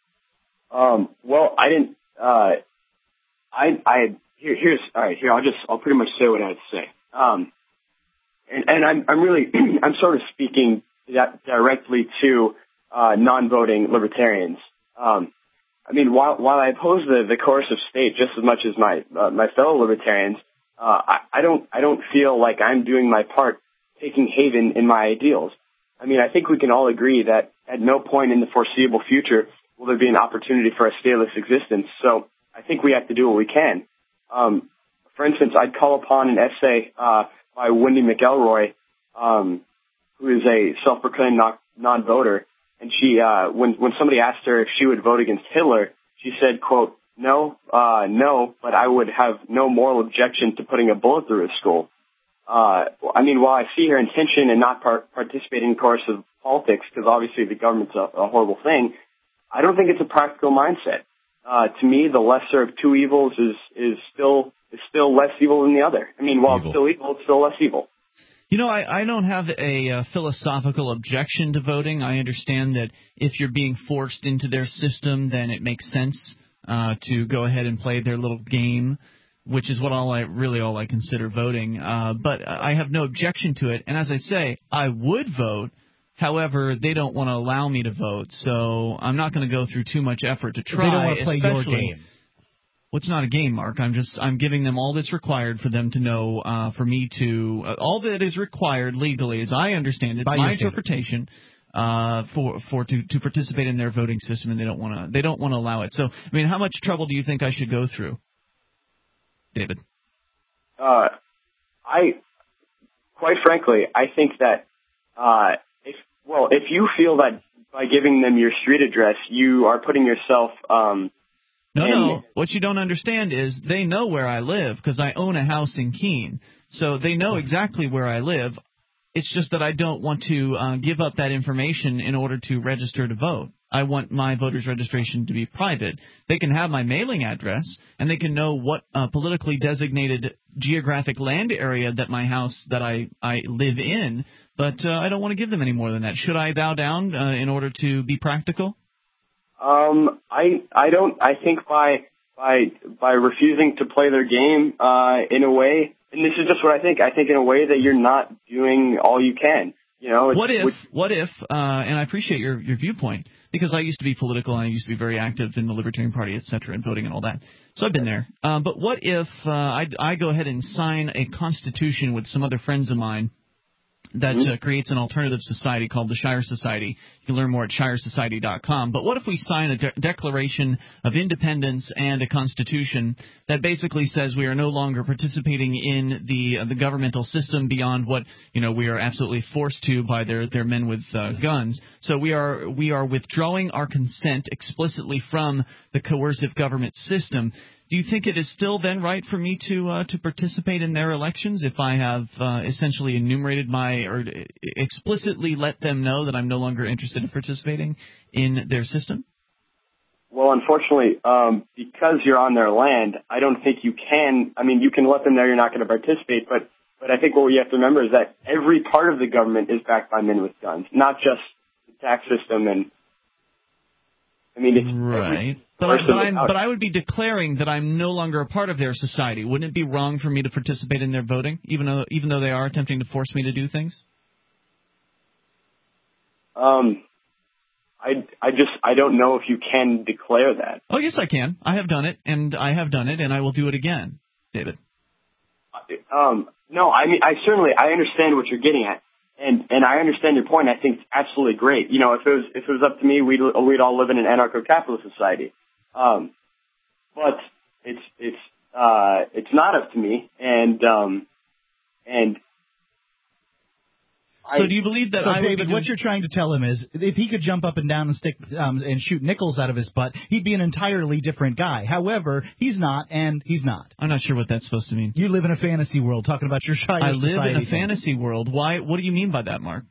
[SPEAKER 11] Um, well, I didn't. Uh, I, I here, here's all right. Here, I'll just, I'll pretty much say what I had to say. Um, and, and I'm, I'm really, I'm sort of speaking that directly to uh, non-voting libertarians. Um, I mean, while while I oppose the, the coercive state just as much as my uh, my fellow libertarians, uh, I, I don't, I don't feel like I'm doing my part, taking haven in my ideals. I mean, I think we can all agree that at no point in the foreseeable future will there be an opportunity for a stateless existence. So I think we have to do what we can. Um, for instance, I'd call upon an essay uh, by Wendy McElroy, um, who is a self-proclaimed non-voter, and she, uh, when when somebody asked her if she would vote against Hitler, she said, "quote No, uh, no, but I would have no moral objection to putting a bullet through a skull." Uh, I mean, while I see her intention in not par- participating in coercive politics, because obviously the government's a, a horrible thing, I don't think it's a practical mindset. Uh, to me, the lesser of two evils is, is still, is still less evil than the other. I mean, while evil. It's still evil, it's still less evil.
[SPEAKER 1] You know, I, I don't have a uh, philosophical objection to voting. I understand that if you're being forced into their system, then it makes sense uh, to go ahead and play their little game, which is what all I really all I consider voting. Uh, but I have no objection to it. And as I say, I would vote. However, they don't want to allow me to vote, so I'm not going to go through too much effort to try.
[SPEAKER 3] They don't want to play your game.
[SPEAKER 1] Well, it's not a game, Mark. I'm just I'm giving them all that's required for them to know, uh, for me to uh, all that is required legally, as I understand it,
[SPEAKER 3] By
[SPEAKER 1] my interpretation. Uh, for for to, to participate in their voting system, and they don't want to they don't want to allow it. So, I mean, how much trouble do you think I should go through, David?
[SPEAKER 11] Uh, I, quite frankly, I think that, uh, if, well, if you feel that by giving them your street address, you are putting yourself, um,
[SPEAKER 1] No,
[SPEAKER 11] in,
[SPEAKER 1] no. What you don't understand is they know where I live because I own a house in Keene. So they know exactly where I live. It's just that I don't want to uh, give up that information in order to register to vote. I want my voter's registration to be private. They can have my mailing address, and they can know what uh, politically designated geographic land area that my house that I, I live in, but uh, I don't want to give them any more than that. Should I bow down uh, in order to be practical?
[SPEAKER 11] Um, I I don't. I think by by by refusing to play their game uh, in a way, and this is just what I think. I think in a way that you're not doing all you can. You know,
[SPEAKER 1] what if, what if, uh, and I appreciate your, your viewpoint, because I used to be political and I used to be very active in the Libertarian Party, et cetera, and voting and all that. So I've been there. Um, but what if uh, I, I go ahead and sign a constitution with some other friends of mine that uh, creates an alternative society called the Shire Society? You can learn more at shire society dot com. But what if we sign a de- Declaration of Independence and a Constitution that basically says we are no longer participating in the uh, the governmental system beyond what, you know, we are absolutely forced to by their, their men with uh, guns. So we are we are withdrawing our consent explicitly from the coercive government system. Do you think it is still then right for me to uh, to participate in their elections if I have uh, essentially enumerated my or explicitly let them know that I'm no longer interested in participating in their system?
[SPEAKER 11] Well, unfortunately, um, because you're on their land, I don't think you can. I mean, you can let them know you're not going to participate, but but I think what we have to remember is that every part of the government is backed by men with guns, not just the tax system. And I mean, it's
[SPEAKER 1] right. But I, but, I'm, but I would be declaring that I'm no longer a part of their society. Wouldn't it be wrong for me to participate in their voting, even though even though they are attempting to force me to do things?
[SPEAKER 11] Um, I I just I don't know if you can declare that.
[SPEAKER 1] Oh yes, I can. I have done it, and I have done it, and I will do it again, David.
[SPEAKER 11] Um, no, I mean I certainly I understand what you're getting at. And and I understand your point. I think it's absolutely great. You know, if it was if it was up to me, we'd we'd all live in an anarcho-capitalist society. Um, but it's it's uh it's not up to me. And um and
[SPEAKER 1] so I, do you believe that?
[SPEAKER 3] So
[SPEAKER 1] I
[SPEAKER 3] David, what you're trying to tell him is, if he could jump up and down and stick um, and shoot nickels out of his butt, he'd be an entirely different guy. However, he's not, and he's not.
[SPEAKER 1] I'm not sure what that's supposed to mean.
[SPEAKER 3] You live in a fantasy world, talking about your Shire
[SPEAKER 1] I
[SPEAKER 3] society.
[SPEAKER 1] live in a
[SPEAKER 3] thing.
[SPEAKER 1] fantasy world. Why? What do you mean by that, Mark?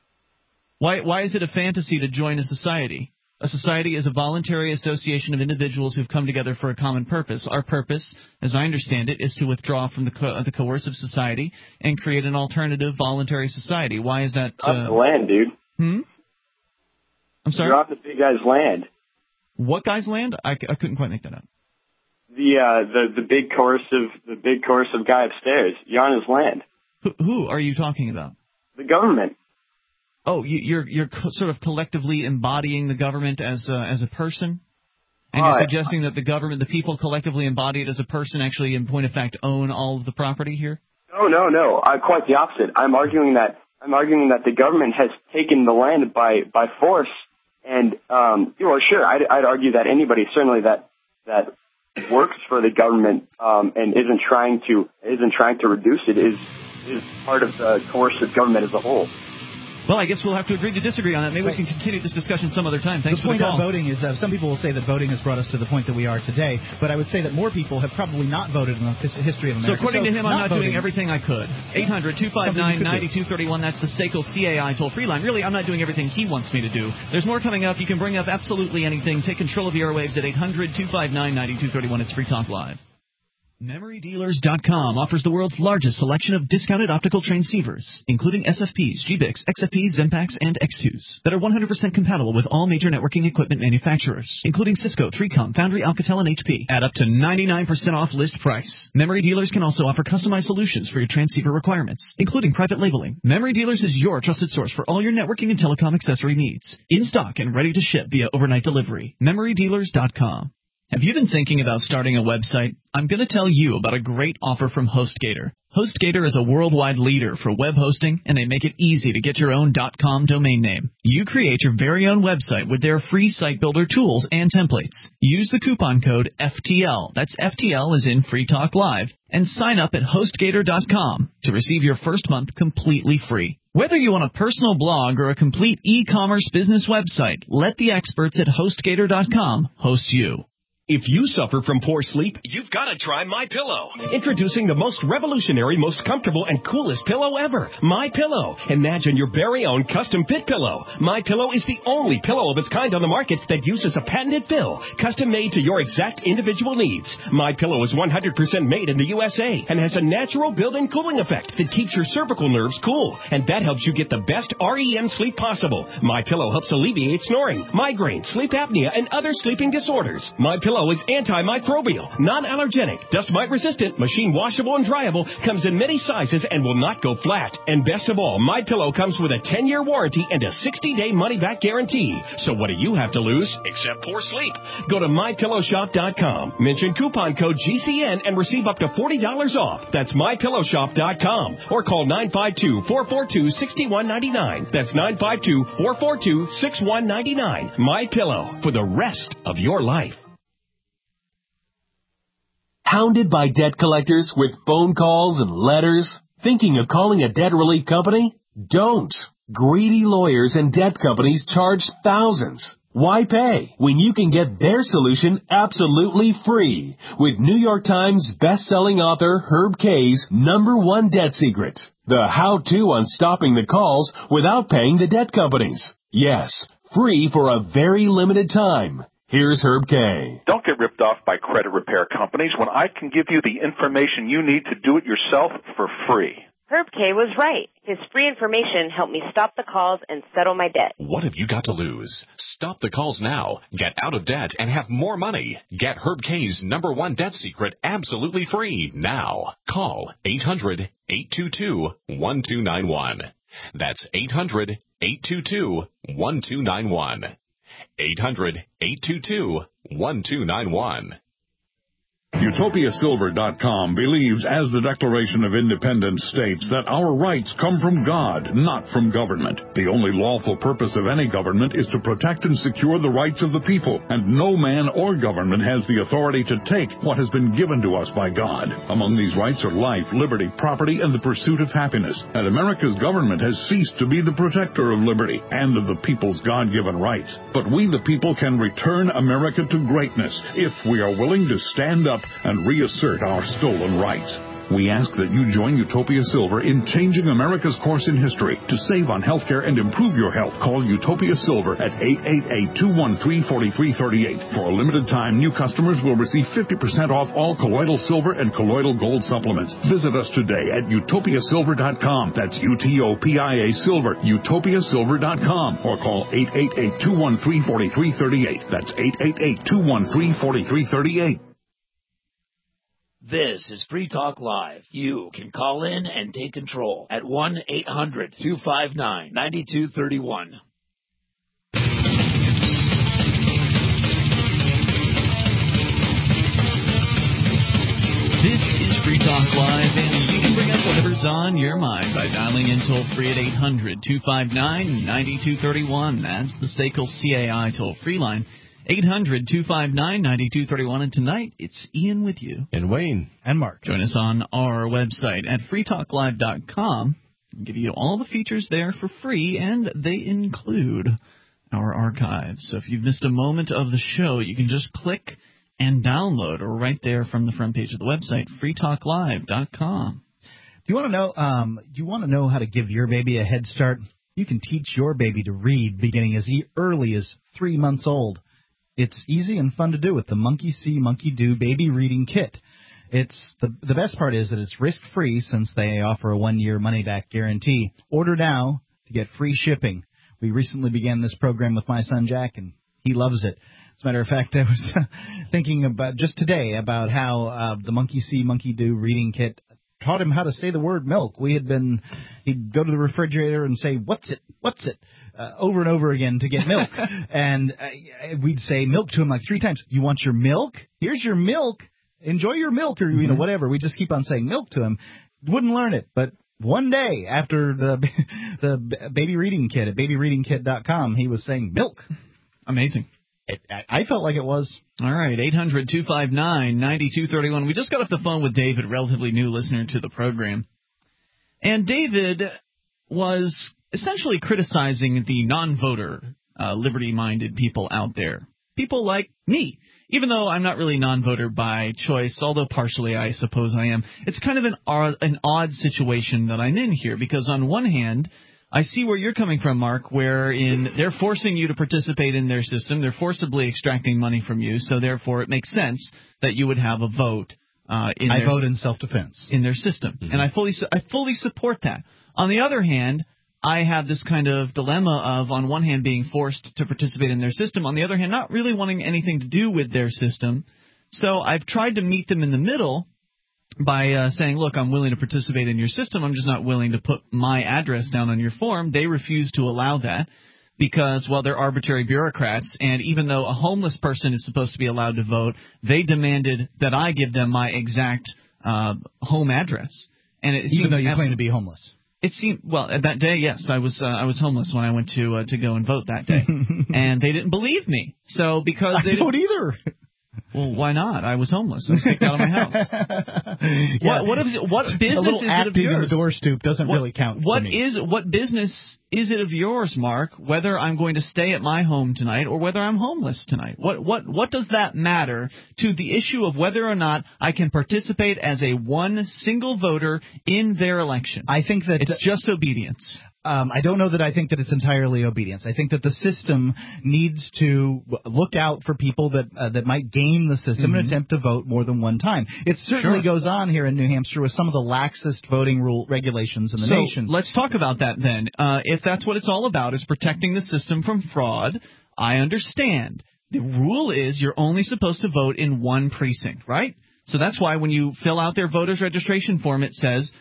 [SPEAKER 1] Why? Why is it a fantasy to join a society? A society is a voluntary association of individuals who've come together for a common purpose. Our purpose, as I understand it, is to withdraw from the co- the coercive society and create an alternative voluntary society. Why is that?
[SPEAKER 11] Uh, the land, dude.
[SPEAKER 1] Hmm? I'm sorry?
[SPEAKER 11] You're off the big guy's land.
[SPEAKER 1] What guy's land? I, I couldn't quite make that out.
[SPEAKER 11] The uh the the big coercive the big coercive guy upstairs. You're on his land.
[SPEAKER 1] Who, who are you talking about?
[SPEAKER 11] The government.
[SPEAKER 1] Oh, you, you're you're co- sort of collectively embodying the government as a, as a person, and
[SPEAKER 11] All
[SPEAKER 1] you're
[SPEAKER 11] right.
[SPEAKER 1] suggesting that the government, the people collectively embodied as a person, actually, in point of fact, own all of the property here.
[SPEAKER 11] No, no, no. Uh, quite the opposite. I'm arguing that I'm arguing that the government has taken the land by by force, and um, you know, sure, I'd, I'd argue that anybody, certainly that that works for the government um, and isn't trying to isn't trying to reduce it is is part of the coercive government as a whole.
[SPEAKER 1] Well, I guess we'll have to agree to disagree on that. Maybe we can continue this discussion some other time. Thanks
[SPEAKER 3] the
[SPEAKER 1] for the call.
[SPEAKER 3] The point about voting is, uh, some people will say that voting has brought us to the point that we are today, but I would say that more people have probably not voted in the history of America.
[SPEAKER 1] So according
[SPEAKER 3] so
[SPEAKER 1] to him, I'm not
[SPEAKER 3] voting,
[SPEAKER 1] doing everything I could. eight hundred, two five nine, nine two three one, that's the S A C L C A I toll-free line. Really, I'm not doing everything he wants me to do. There's more coming up. You can bring up absolutely anything. Take control of the airwaves at eight hundred, two five nine, nine two three one. It's Free Talk Live. Memory Dealers dot com offers the world's largest selection of discounted optical transceivers, including S F Ps, G B I Cs, X F Ps, Zempax, and X twos, that are one hundred percent compatible with all major networking equipment manufacturers, including Cisco, three com, Foundry, Alcatel, and H P, at up to ninety-nine percent off list price. Memory Dealers can also offer customized solutions for your transceiver requirements, including private labeling. Memory Dealers is your trusted source for all your networking and telecom accessory needs, in stock and ready to ship via overnight delivery. Memory Dealers dot com. Have you been thinking about starting a website? I'm going to tell you about a great offer from HostGator. HostGator is a worldwide leader for web hosting, and they make it easy to get your own .com domain name. You create your very own website with their free site builder tools and templates. Use the coupon code F T L, that's F T L as in Free Talk Live, and sign up at HostGator dot com to receive your first month completely free. Whether you want a personal blog or a complete e-commerce business website, let the experts at HostGator dot com host you.
[SPEAKER 9] If you suffer from poor sleep, you've got to try MyPillow. Introducing the most revolutionary, most comfortable, and coolest pillow ever, MyPillow. Imagine your very own custom-fit pillow. MyPillow is the only pillow of its kind on the market that uses a patented fill, custom-made to your exact individual needs. MyPillow is one hundred percent made in the U S A and has a natural built-in cooling effect that keeps your cervical nerves cool, and that helps you get the best R E M sleep possible. MyPillow helps alleviate snoring, migraine, sleep apnea, and other sleeping disorders. MyPillow is antimicrobial, non-allergenic, dust mite resistant, machine washable and dryable, comes in many sizes and will not go flat. And best of all, MyPillow comes with a ten-year warranty and a sixty-day money-back guarantee. So what do you have to lose except poor sleep? Go to My Pillow Shop dot com, mention coupon code G C N and receive up to forty dollars off. That's My Pillow Shop dot com, or call nine five two, four four two, six one nine nine. That's nine five two, four four two, six one nine nine. MyPillow, for the rest of your life.
[SPEAKER 17] Hounded by debt collectors with phone calls and letters? Thinking of calling a debt relief company? Don't. Greedy lawyers and debt companies charge thousands. Why pay when you can get their solution absolutely free with New York Times best-selling author Herb Kay's number one debt secret, the how-to on stopping the calls without paying the debt companies. Yes, free for a very limited time. Here's Herb Kay.
[SPEAKER 18] Don't get ripped off by credit repair companies when I can give you the information you need to do it yourself for free.
[SPEAKER 19] Herb Kay was right. His free information helped me stop the calls and settle my debt.
[SPEAKER 20] What have you got to lose? Stop the calls now. Get out of debt and have more money. Get Herb Kay's number one debt secret absolutely free now. Call eight hundred, eight two two, one two nine one. That's eight hundred, eight two two, one two nine one. eight hundred, eight two two, one two nine one.
[SPEAKER 21] Utopia Silver dot com believes, as the Declaration of Independence states, that our rights come from God, not from government. The only lawful purpose of any government is to protect and secure the rights of the people, and no man or government has the authority to take what has been given to us by God. Among these rights are life, liberty, property, and the pursuit of happiness. And America's government has ceased to be the protector of liberty and of the people's God-given rights. But we, the people, can return America to greatness if we are willing to stand up and reassert our stolen rights. We ask that you join Utopia Silver in changing America's course in history. To save on health care and improve your health, call Utopia Silver at eight eight eight, two one three, four three three eight. For a limited time, new customers will receive fifty percent off all colloidal silver and colloidal gold supplements. Visit us today at Utopia Silver dot com. That's U T O P I A Silver, Utopia Silver dot com. Or call eight eight eight, two one three, four three three eight. That's eight eight eight, two one three, four three three eight.
[SPEAKER 10] This is Free Talk Live. You can call in and take control at one eight hundred, two five nine, nine two three one.
[SPEAKER 1] This is Free Talk Live, and you can bring up whatever's on your mind by dialing in toll-free at eight hundred, two five nine, nine two three one. That's the S A C L C A I toll-free line. eight hundred, two five nine, nine two three one. And tonight, it's Ian with you.
[SPEAKER 2] And Wayne.
[SPEAKER 3] And Mark.
[SPEAKER 1] Join us on our website at free talk live dot com. We'll give you all the features there for free, and they include our archives. So if you've missed a moment of the show, you can just click and download, or right there from the front page of the website, free talk live dot com.
[SPEAKER 3] Do you want to know, um, do you want to know how to give your baby a head start? You can teach your baby to read beginning as early as three months old. It's easy and fun to do with the Monkey See, Monkey Do Baby Reading Kit. It's the the best part is that it's risk-free since they offer a one-year money-back guarantee. Order now to get free shipping. We recently began this program with my son Jack, and he loves it. As a matter of fact, I was thinking about just today about how uh, the Monkey See, Monkey Do Reading Kit taught him how to say the word milk. We had been, he'd go to the refrigerator and say, "What's it? What's it?" Uh, over and over again to get milk. And uh, we'd say milk to him like three times. "You want your milk? Here's your milk. Enjoy your milk," or, you know, whatever. We just keep on saying milk to him. Wouldn't learn it. But one day after the the baby reading kit at baby reading kit dot com, he was saying milk.
[SPEAKER 1] Amazing.
[SPEAKER 3] It, I felt like it was.
[SPEAKER 1] All right, eight hundred, two five nine, nine two three one. We just got off the phone with David, relatively new listener to the program. And David was essentially criticizing the non-voter, uh, liberty-minded people out there. People like me. Even though I'm not really non-voter by choice, although partially I suppose I am, it's kind of an odd, an odd situation that I'm in here, because on one hand, I see where you're coming from, Mark, wherein they're forcing you to participate in their system. They're forcibly extracting money from you, so therefore it makes sense that you would have a vote. Uh, in
[SPEAKER 3] I
[SPEAKER 1] their,
[SPEAKER 3] vote in self-defense.
[SPEAKER 1] In their system. Mm-hmm. And I fully, I fully support that. On the other hand, I have this kind of dilemma of, on one hand, being forced to participate in their system, on the other hand, not really wanting anything to do with their system. So I've tried to meet them in the middle by uh, saying, look, I'm willing to participate in your system. I'm just not willing to put my address down on your form. They refuse to allow that because, well, they're arbitrary bureaucrats. And even though a homeless person is supposed to be allowed to vote, they demanded that I give them my exact uh, home address. And it
[SPEAKER 3] even though you
[SPEAKER 1] absolutely-
[SPEAKER 3] claim to be homeless.
[SPEAKER 1] It seemed well at that day. Yes, I was uh, I was homeless when I went to uh, to go and vote that day, and they didn't believe me. So because they
[SPEAKER 3] I don't either.
[SPEAKER 1] Well, why not? I was homeless. I was kicked out of my house.
[SPEAKER 3] Yeah.
[SPEAKER 1] What, what, if, what business
[SPEAKER 3] a little
[SPEAKER 1] is it of
[SPEAKER 3] acting
[SPEAKER 1] yours?
[SPEAKER 3] in the door stoop doesn't
[SPEAKER 1] what,
[SPEAKER 3] really count.
[SPEAKER 1] What
[SPEAKER 3] for me.
[SPEAKER 1] is what business is it of yours, Mark? Whether I'm going to stay at my home tonight or whether I'm homeless tonight? What what what does that matter to the issue of whether or not I can participate as a one single voter in their election?
[SPEAKER 3] I think that
[SPEAKER 1] it's just obedience.
[SPEAKER 3] Um, I don't know that I think that it's entirely obedience. I think that the system needs to look out for people that uh, that might game the system mm-hmm. and attempt to vote more than one time. It certainly sure. goes on here in New Hampshire with some of the laxest voting rule regulations in the
[SPEAKER 1] so
[SPEAKER 3] nation.
[SPEAKER 1] Let's talk about that then. Uh, if that's what it's all about, is protecting the system from fraud, I understand. The rule is you're only supposed to vote in one precinct, right? So that's why when you fill out their voter's registration form, it says,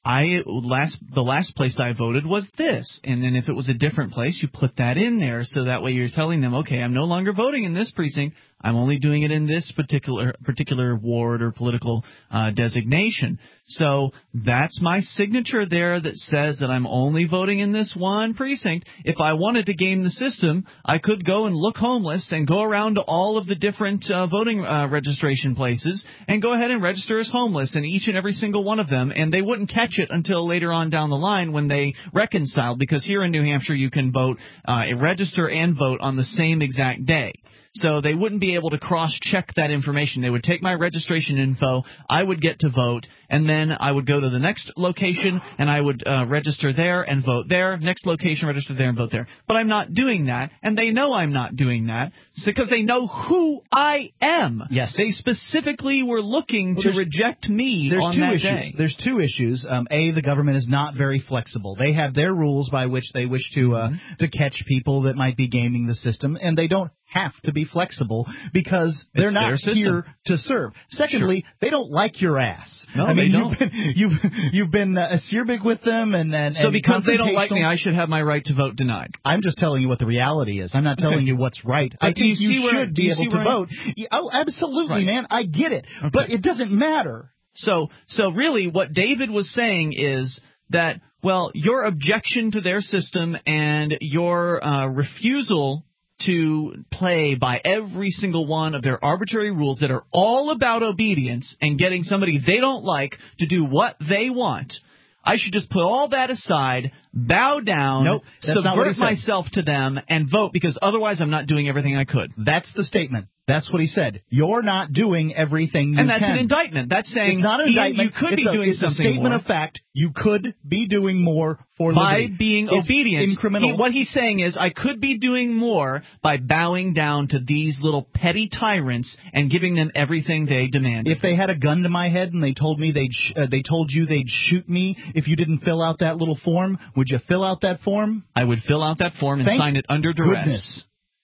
[SPEAKER 1] I last the last place I voted was this, and then if it was a different place, you put that in there, so that way you're telling them, okay, I'm no longer voting in this precinct. I'm only doing it in this particular particular ward or political uh, designation. So that's my signature there that says that I'm only voting in this one precinct. If I wanted to game the system, I could go and look homeless and go around to all of the different uh, voting uh, registration places and go ahead and register as homeless in each and every single one of them, and they wouldn't catch it until later on down the line when they reconciled, because here in New Hampshire you can vote, uh, register and vote on the same exact day. So they wouldn't be able to cross-check that information. They would take my registration info, I would get to vote, and then I would go to the next location, and I would uh, register there and vote there. Next location, register there and vote there. But I'm not doing that, and they know I'm not doing that because they know who I am.
[SPEAKER 3] Yes.
[SPEAKER 1] They specifically were looking
[SPEAKER 3] well,
[SPEAKER 1] to reject me
[SPEAKER 3] there's
[SPEAKER 1] on
[SPEAKER 3] two
[SPEAKER 1] that
[SPEAKER 3] issues.
[SPEAKER 1] day.
[SPEAKER 3] There's two issues. Um, A, the government is not very flexible. They have their rules by which they wish to uh, mm-hmm. to catch people that might be gaming the system, and they don't have to be flexible because they're
[SPEAKER 1] it's
[SPEAKER 3] not here to serve. Secondly, sure. they don't like your ass.
[SPEAKER 1] No,
[SPEAKER 3] I mean,
[SPEAKER 1] they don't.
[SPEAKER 3] You've been, you've, you've been uh, acerbic with them, and, and
[SPEAKER 1] so
[SPEAKER 3] and
[SPEAKER 1] because they don't like me, I should have my right to vote denied.
[SPEAKER 3] I'm just telling you what the reality is. I'm not telling you what's right.
[SPEAKER 1] But
[SPEAKER 3] I think
[SPEAKER 1] you,
[SPEAKER 3] you
[SPEAKER 1] where,
[SPEAKER 3] should be able to vote. Yeah, oh, absolutely,
[SPEAKER 1] right.
[SPEAKER 3] man. I get it,
[SPEAKER 1] okay.
[SPEAKER 3] but it doesn't matter.
[SPEAKER 1] So, so really, what David was saying is that, well, your objection to their system and your uh, refusal to play by every single one of their arbitrary rules that are all about obedience and getting somebody they don't like to do what they want, I should just put all that aside, bow down,
[SPEAKER 3] nope,
[SPEAKER 1] subvert myself to them, and vote, because otherwise I'm not doing everything I could.
[SPEAKER 3] That's the statement. That's what he said. You're not doing everything you can.
[SPEAKER 1] And that's
[SPEAKER 3] can.
[SPEAKER 1] an indictment. That's saying
[SPEAKER 3] it's not an
[SPEAKER 1] Ian,
[SPEAKER 3] indictment.
[SPEAKER 1] you could
[SPEAKER 3] it's
[SPEAKER 1] be
[SPEAKER 3] a,
[SPEAKER 1] doing
[SPEAKER 3] it's
[SPEAKER 1] something
[SPEAKER 3] a statement
[SPEAKER 1] more.
[SPEAKER 3] of fact. You could be doing more for
[SPEAKER 1] by
[SPEAKER 3] liberty.
[SPEAKER 1] being
[SPEAKER 3] it's
[SPEAKER 1] obedient.
[SPEAKER 3] Incremental.
[SPEAKER 1] He, what he's saying is I could be doing more by bowing down to these little petty tyrants and giving them everything they demand.
[SPEAKER 3] If they had a gun to my head and they told me they'd sh- uh, they told you they'd shoot me if you didn't fill out that little form, would you fill out that form?
[SPEAKER 1] I would fill out that form and
[SPEAKER 3] Thank
[SPEAKER 1] sign it under duress.
[SPEAKER 3] Goodness.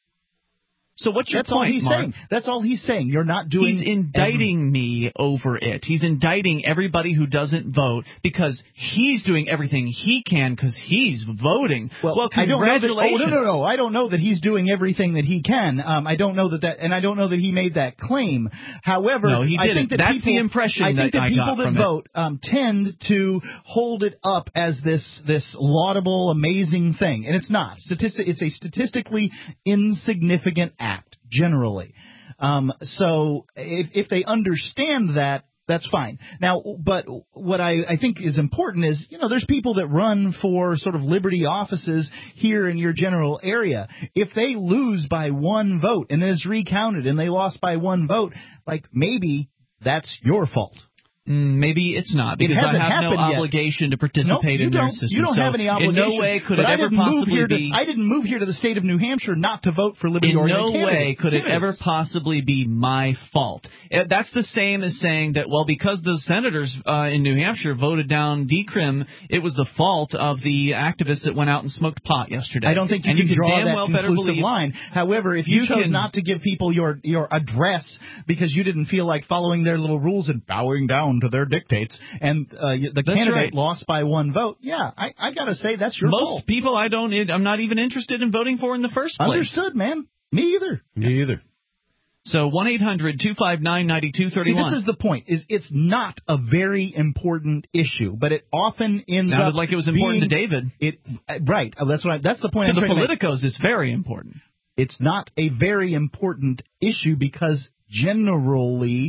[SPEAKER 1] So what's your
[SPEAKER 3] That's
[SPEAKER 1] point,
[SPEAKER 3] all he's
[SPEAKER 1] Mark?
[SPEAKER 3] saying. That's all he's saying. You're not doing.
[SPEAKER 1] He's indicting
[SPEAKER 3] every-
[SPEAKER 1] me over it. He's indicting everybody who doesn't vote because he's doing everything he can because he's voting.
[SPEAKER 3] Well,
[SPEAKER 1] well
[SPEAKER 3] I don't know that,
[SPEAKER 1] congratulations.
[SPEAKER 3] oh, no, no, no. I don't know that he's doing everything that he can. Um, I don't know that that, and I don't know that he made that claim. However,
[SPEAKER 1] no, he
[SPEAKER 3] I
[SPEAKER 1] didn't.
[SPEAKER 3] think that
[SPEAKER 1] That's
[SPEAKER 3] people,
[SPEAKER 1] the impression
[SPEAKER 3] I think
[SPEAKER 1] that,
[SPEAKER 3] that
[SPEAKER 1] I
[SPEAKER 3] people
[SPEAKER 1] got
[SPEAKER 3] that
[SPEAKER 1] from
[SPEAKER 3] vote um, tend to hold it up as this this laudable, amazing thing, and it's not. Statistic. It's a statistically insignificant act. Generally. Um, so if, if they understand that, that's fine. Now, but what I, I think is important is, you know, there's people that run for sort of liberty offices here in your general area. If they lose by one vote and then it's recounted and they lost by one vote, like maybe that's your fault.
[SPEAKER 1] Maybe it's not, because
[SPEAKER 3] it
[SPEAKER 1] I have no
[SPEAKER 3] yet.
[SPEAKER 1] obligation to participate
[SPEAKER 3] nope,
[SPEAKER 1] in their
[SPEAKER 3] don't.
[SPEAKER 1] system.
[SPEAKER 3] You don't
[SPEAKER 1] so
[SPEAKER 3] have any obligation.
[SPEAKER 1] In no way could
[SPEAKER 3] but
[SPEAKER 1] it
[SPEAKER 3] I
[SPEAKER 1] ever
[SPEAKER 3] didn't move
[SPEAKER 1] possibly
[SPEAKER 3] here to,
[SPEAKER 1] be.
[SPEAKER 3] I didn't move here to the state of New Hampshire not to vote for liberty.
[SPEAKER 1] In no
[SPEAKER 3] candidate.
[SPEAKER 1] way could
[SPEAKER 3] Candidates.
[SPEAKER 1] it ever possibly be my fault. That's the same as saying that, well, because the senators uh, in New Hampshire voted down decrim, it was the fault of the activists that went out and smoked pot yesterday.
[SPEAKER 3] I don't think you
[SPEAKER 1] and
[SPEAKER 3] can
[SPEAKER 1] you
[SPEAKER 3] draw
[SPEAKER 1] damn
[SPEAKER 3] that
[SPEAKER 1] well
[SPEAKER 3] conclusive
[SPEAKER 1] believe,
[SPEAKER 3] line. However, if you,
[SPEAKER 1] you
[SPEAKER 3] chose
[SPEAKER 1] can,
[SPEAKER 3] not to give people your your address because you didn't feel like following their little rules and bowing down to their dictates, and uh, the
[SPEAKER 1] that's
[SPEAKER 3] candidate
[SPEAKER 1] right.
[SPEAKER 3] lost by one vote, yeah, I, I got to say that's your
[SPEAKER 1] Most
[SPEAKER 3] fault.
[SPEAKER 1] people I don't, I'm not even interested in voting for in the first place.
[SPEAKER 3] Understood, man. Me either.
[SPEAKER 2] Me either.
[SPEAKER 1] So one eight hundred two five nine nine two three one.
[SPEAKER 3] See, this is the point. Is it's not a very important issue, but it often ends
[SPEAKER 1] Sounded
[SPEAKER 3] up
[SPEAKER 1] like it was important
[SPEAKER 3] being,
[SPEAKER 1] to David.
[SPEAKER 3] It right. That's what. I, that's the point.
[SPEAKER 1] To
[SPEAKER 3] I'm
[SPEAKER 1] the
[SPEAKER 3] trying
[SPEAKER 1] politicos,
[SPEAKER 3] to make.
[SPEAKER 1] it's very important.
[SPEAKER 3] It's not a very important issue because generally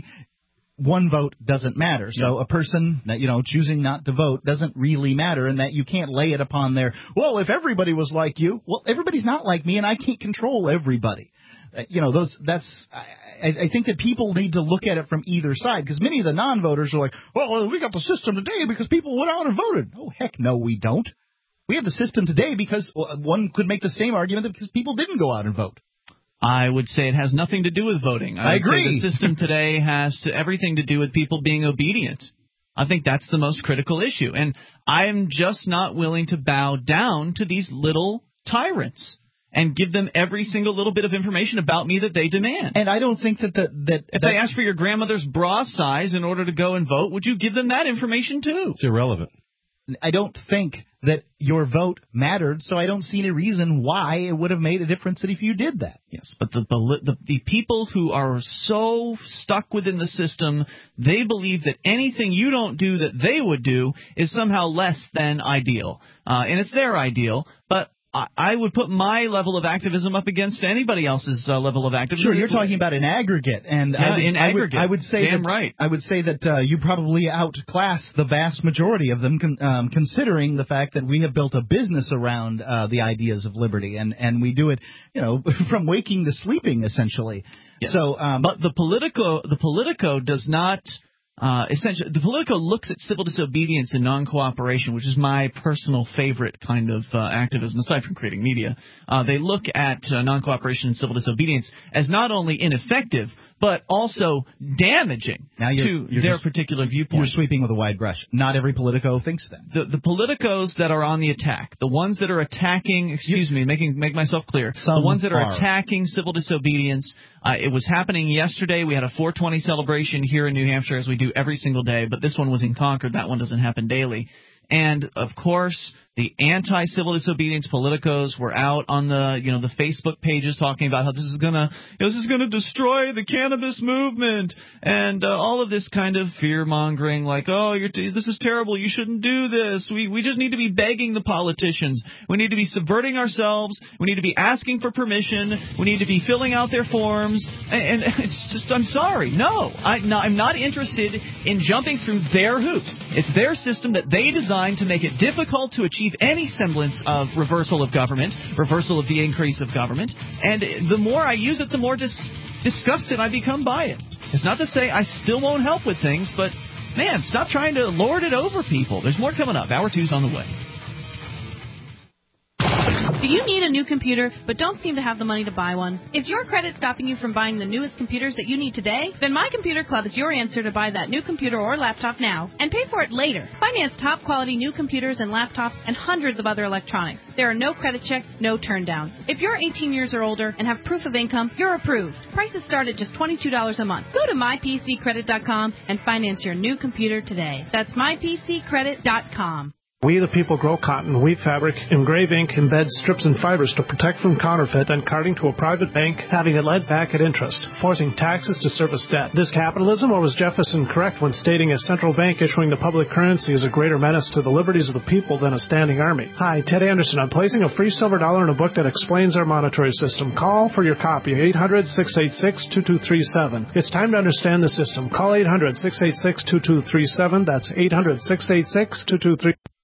[SPEAKER 3] one vote doesn't matter. So yeah. a person, you know, choosing not to vote doesn't really matter, and that you can't lay it upon their, well, if everybody was like you, well, everybody's not like me, and I can't control everybody. Uh, you know, those. That's. I, I think that people need to look at it from either side, because many of the non-voters are like, well, we got the system today because people went out and voted. Oh, heck no, we don't. We have the system today because well, one could make the same argument that because people didn't go out and vote.
[SPEAKER 1] I would say it has nothing to do with voting. I,
[SPEAKER 3] I agree.
[SPEAKER 1] Say the system today has to, everything to do with people being obedient. I think that's the most critical issue. And I'm just not willing to bow down to these little tyrants and give them every single little bit of information about me that they demand.
[SPEAKER 3] And I don't think that the, that
[SPEAKER 1] if
[SPEAKER 3] that,
[SPEAKER 1] they ask for your grandmother's bra size in order to go and vote, would you give them that information too?
[SPEAKER 2] It's irrelevant.
[SPEAKER 3] I don't think that your vote mattered, so I don't see any reason why it would have made a difference if you did that.
[SPEAKER 1] Yes, but the, the the the people who are so stuck within the system, they believe that anything you don't do that they would do is somehow less than ideal. Uh, and it's their ideal, but I would put my level of activism up against anybody else's uh, level of activism.
[SPEAKER 3] Sure, you're talking about in aggregate, and
[SPEAKER 1] yeah,
[SPEAKER 3] I would,
[SPEAKER 1] in aggregate,
[SPEAKER 3] I would, I would say
[SPEAKER 1] damn
[SPEAKER 3] that,
[SPEAKER 1] right.
[SPEAKER 3] I would say that uh, you probably outclass the vast majority of them, con- um, considering the fact that we have built a business around uh, the ideas of liberty, and and we do it, you know, from waking to sleeping, essentially.
[SPEAKER 1] Yes.
[SPEAKER 3] So, um,
[SPEAKER 1] but the Politico, the Politico does not. Uh, essentially, the Politico looks at civil disobedience and non-cooperation, which is my personal favorite kind of uh, activism, aside from creating media. Uh, they look at uh, non-cooperation and civil disobedience as not only ineffective, but also damaging
[SPEAKER 3] now you're,
[SPEAKER 1] to
[SPEAKER 3] you're
[SPEAKER 1] their
[SPEAKER 3] just,
[SPEAKER 1] particular viewpoint.
[SPEAKER 3] You're sweeping with a wide brush. Not every Politico thinks that.
[SPEAKER 1] The, the Politicos that are on the attack, the ones that are attacking, excuse you, me, making make myself clear, the ones that are, are attacking civil disobedience, uh, it was happening yesterday. We had a four twenty celebration here in New Hampshire, as we do every single day, but this one was in Concord. That one doesn't happen daily. And, of course, the anti-civil disobedience politicos were out on the, you know, the Facebook pages talking about how this is gonna, you know, this is gonna destroy the cannabis movement, and uh, all of this kind of fear-mongering, like, oh, you're t- this is terrible, you shouldn't do this. We we just need to be begging the politicians. We need to be subverting ourselves. We need to be asking for permission. We need to be filling out their forms. And, and it's just, I'm sorry, no, I, no, I'm not interested in jumping through their hoops. It's their system that they designed to make it difficult to achieve any semblance of reversal of government, reversal of the increase of government, and the more I use it, the more dis- disgusted I become by it. It's not to say I still won't help with things, but, man, stop trying to lord it over people. There's more coming up. Hour two's on the way.
[SPEAKER 4] Do you need a new computer but don't seem to have the money to buy one? Is your credit stopping you from buying the newest computers that you need today? Then My Computer Club is your answer to buy that new computer or laptop now and pay for it later. Finance top quality new computers and laptops and hundreds of other electronics. There are no credit checks, no turndowns. If you're eighteen years or older and have proof of income, you're approved. Prices start at just twenty-two dollars a month. Go to my p c credit dot com and finance your new computer today. That's my p c credit dot com.
[SPEAKER 22] We the people grow cotton, weave fabric, engrave ink, embed strips and fibers to protect from counterfeit and carting to a private bank, having it led back at interest, forcing taxes to service debt. This capitalism, or was Jefferson correct when stating a central bank issuing the public currency is a greater menace to the liberties of the people than a standing army? Hi, Ted Anderson. I'm placing a free silver dollar in a book that explains our monetary system. Call for your copy, eight hundred, six eight six, two two three seven. It's time to understand the system. Call eight hundred, six eight six, two two three seven. That's eight hundred, six eight six, two two three seven.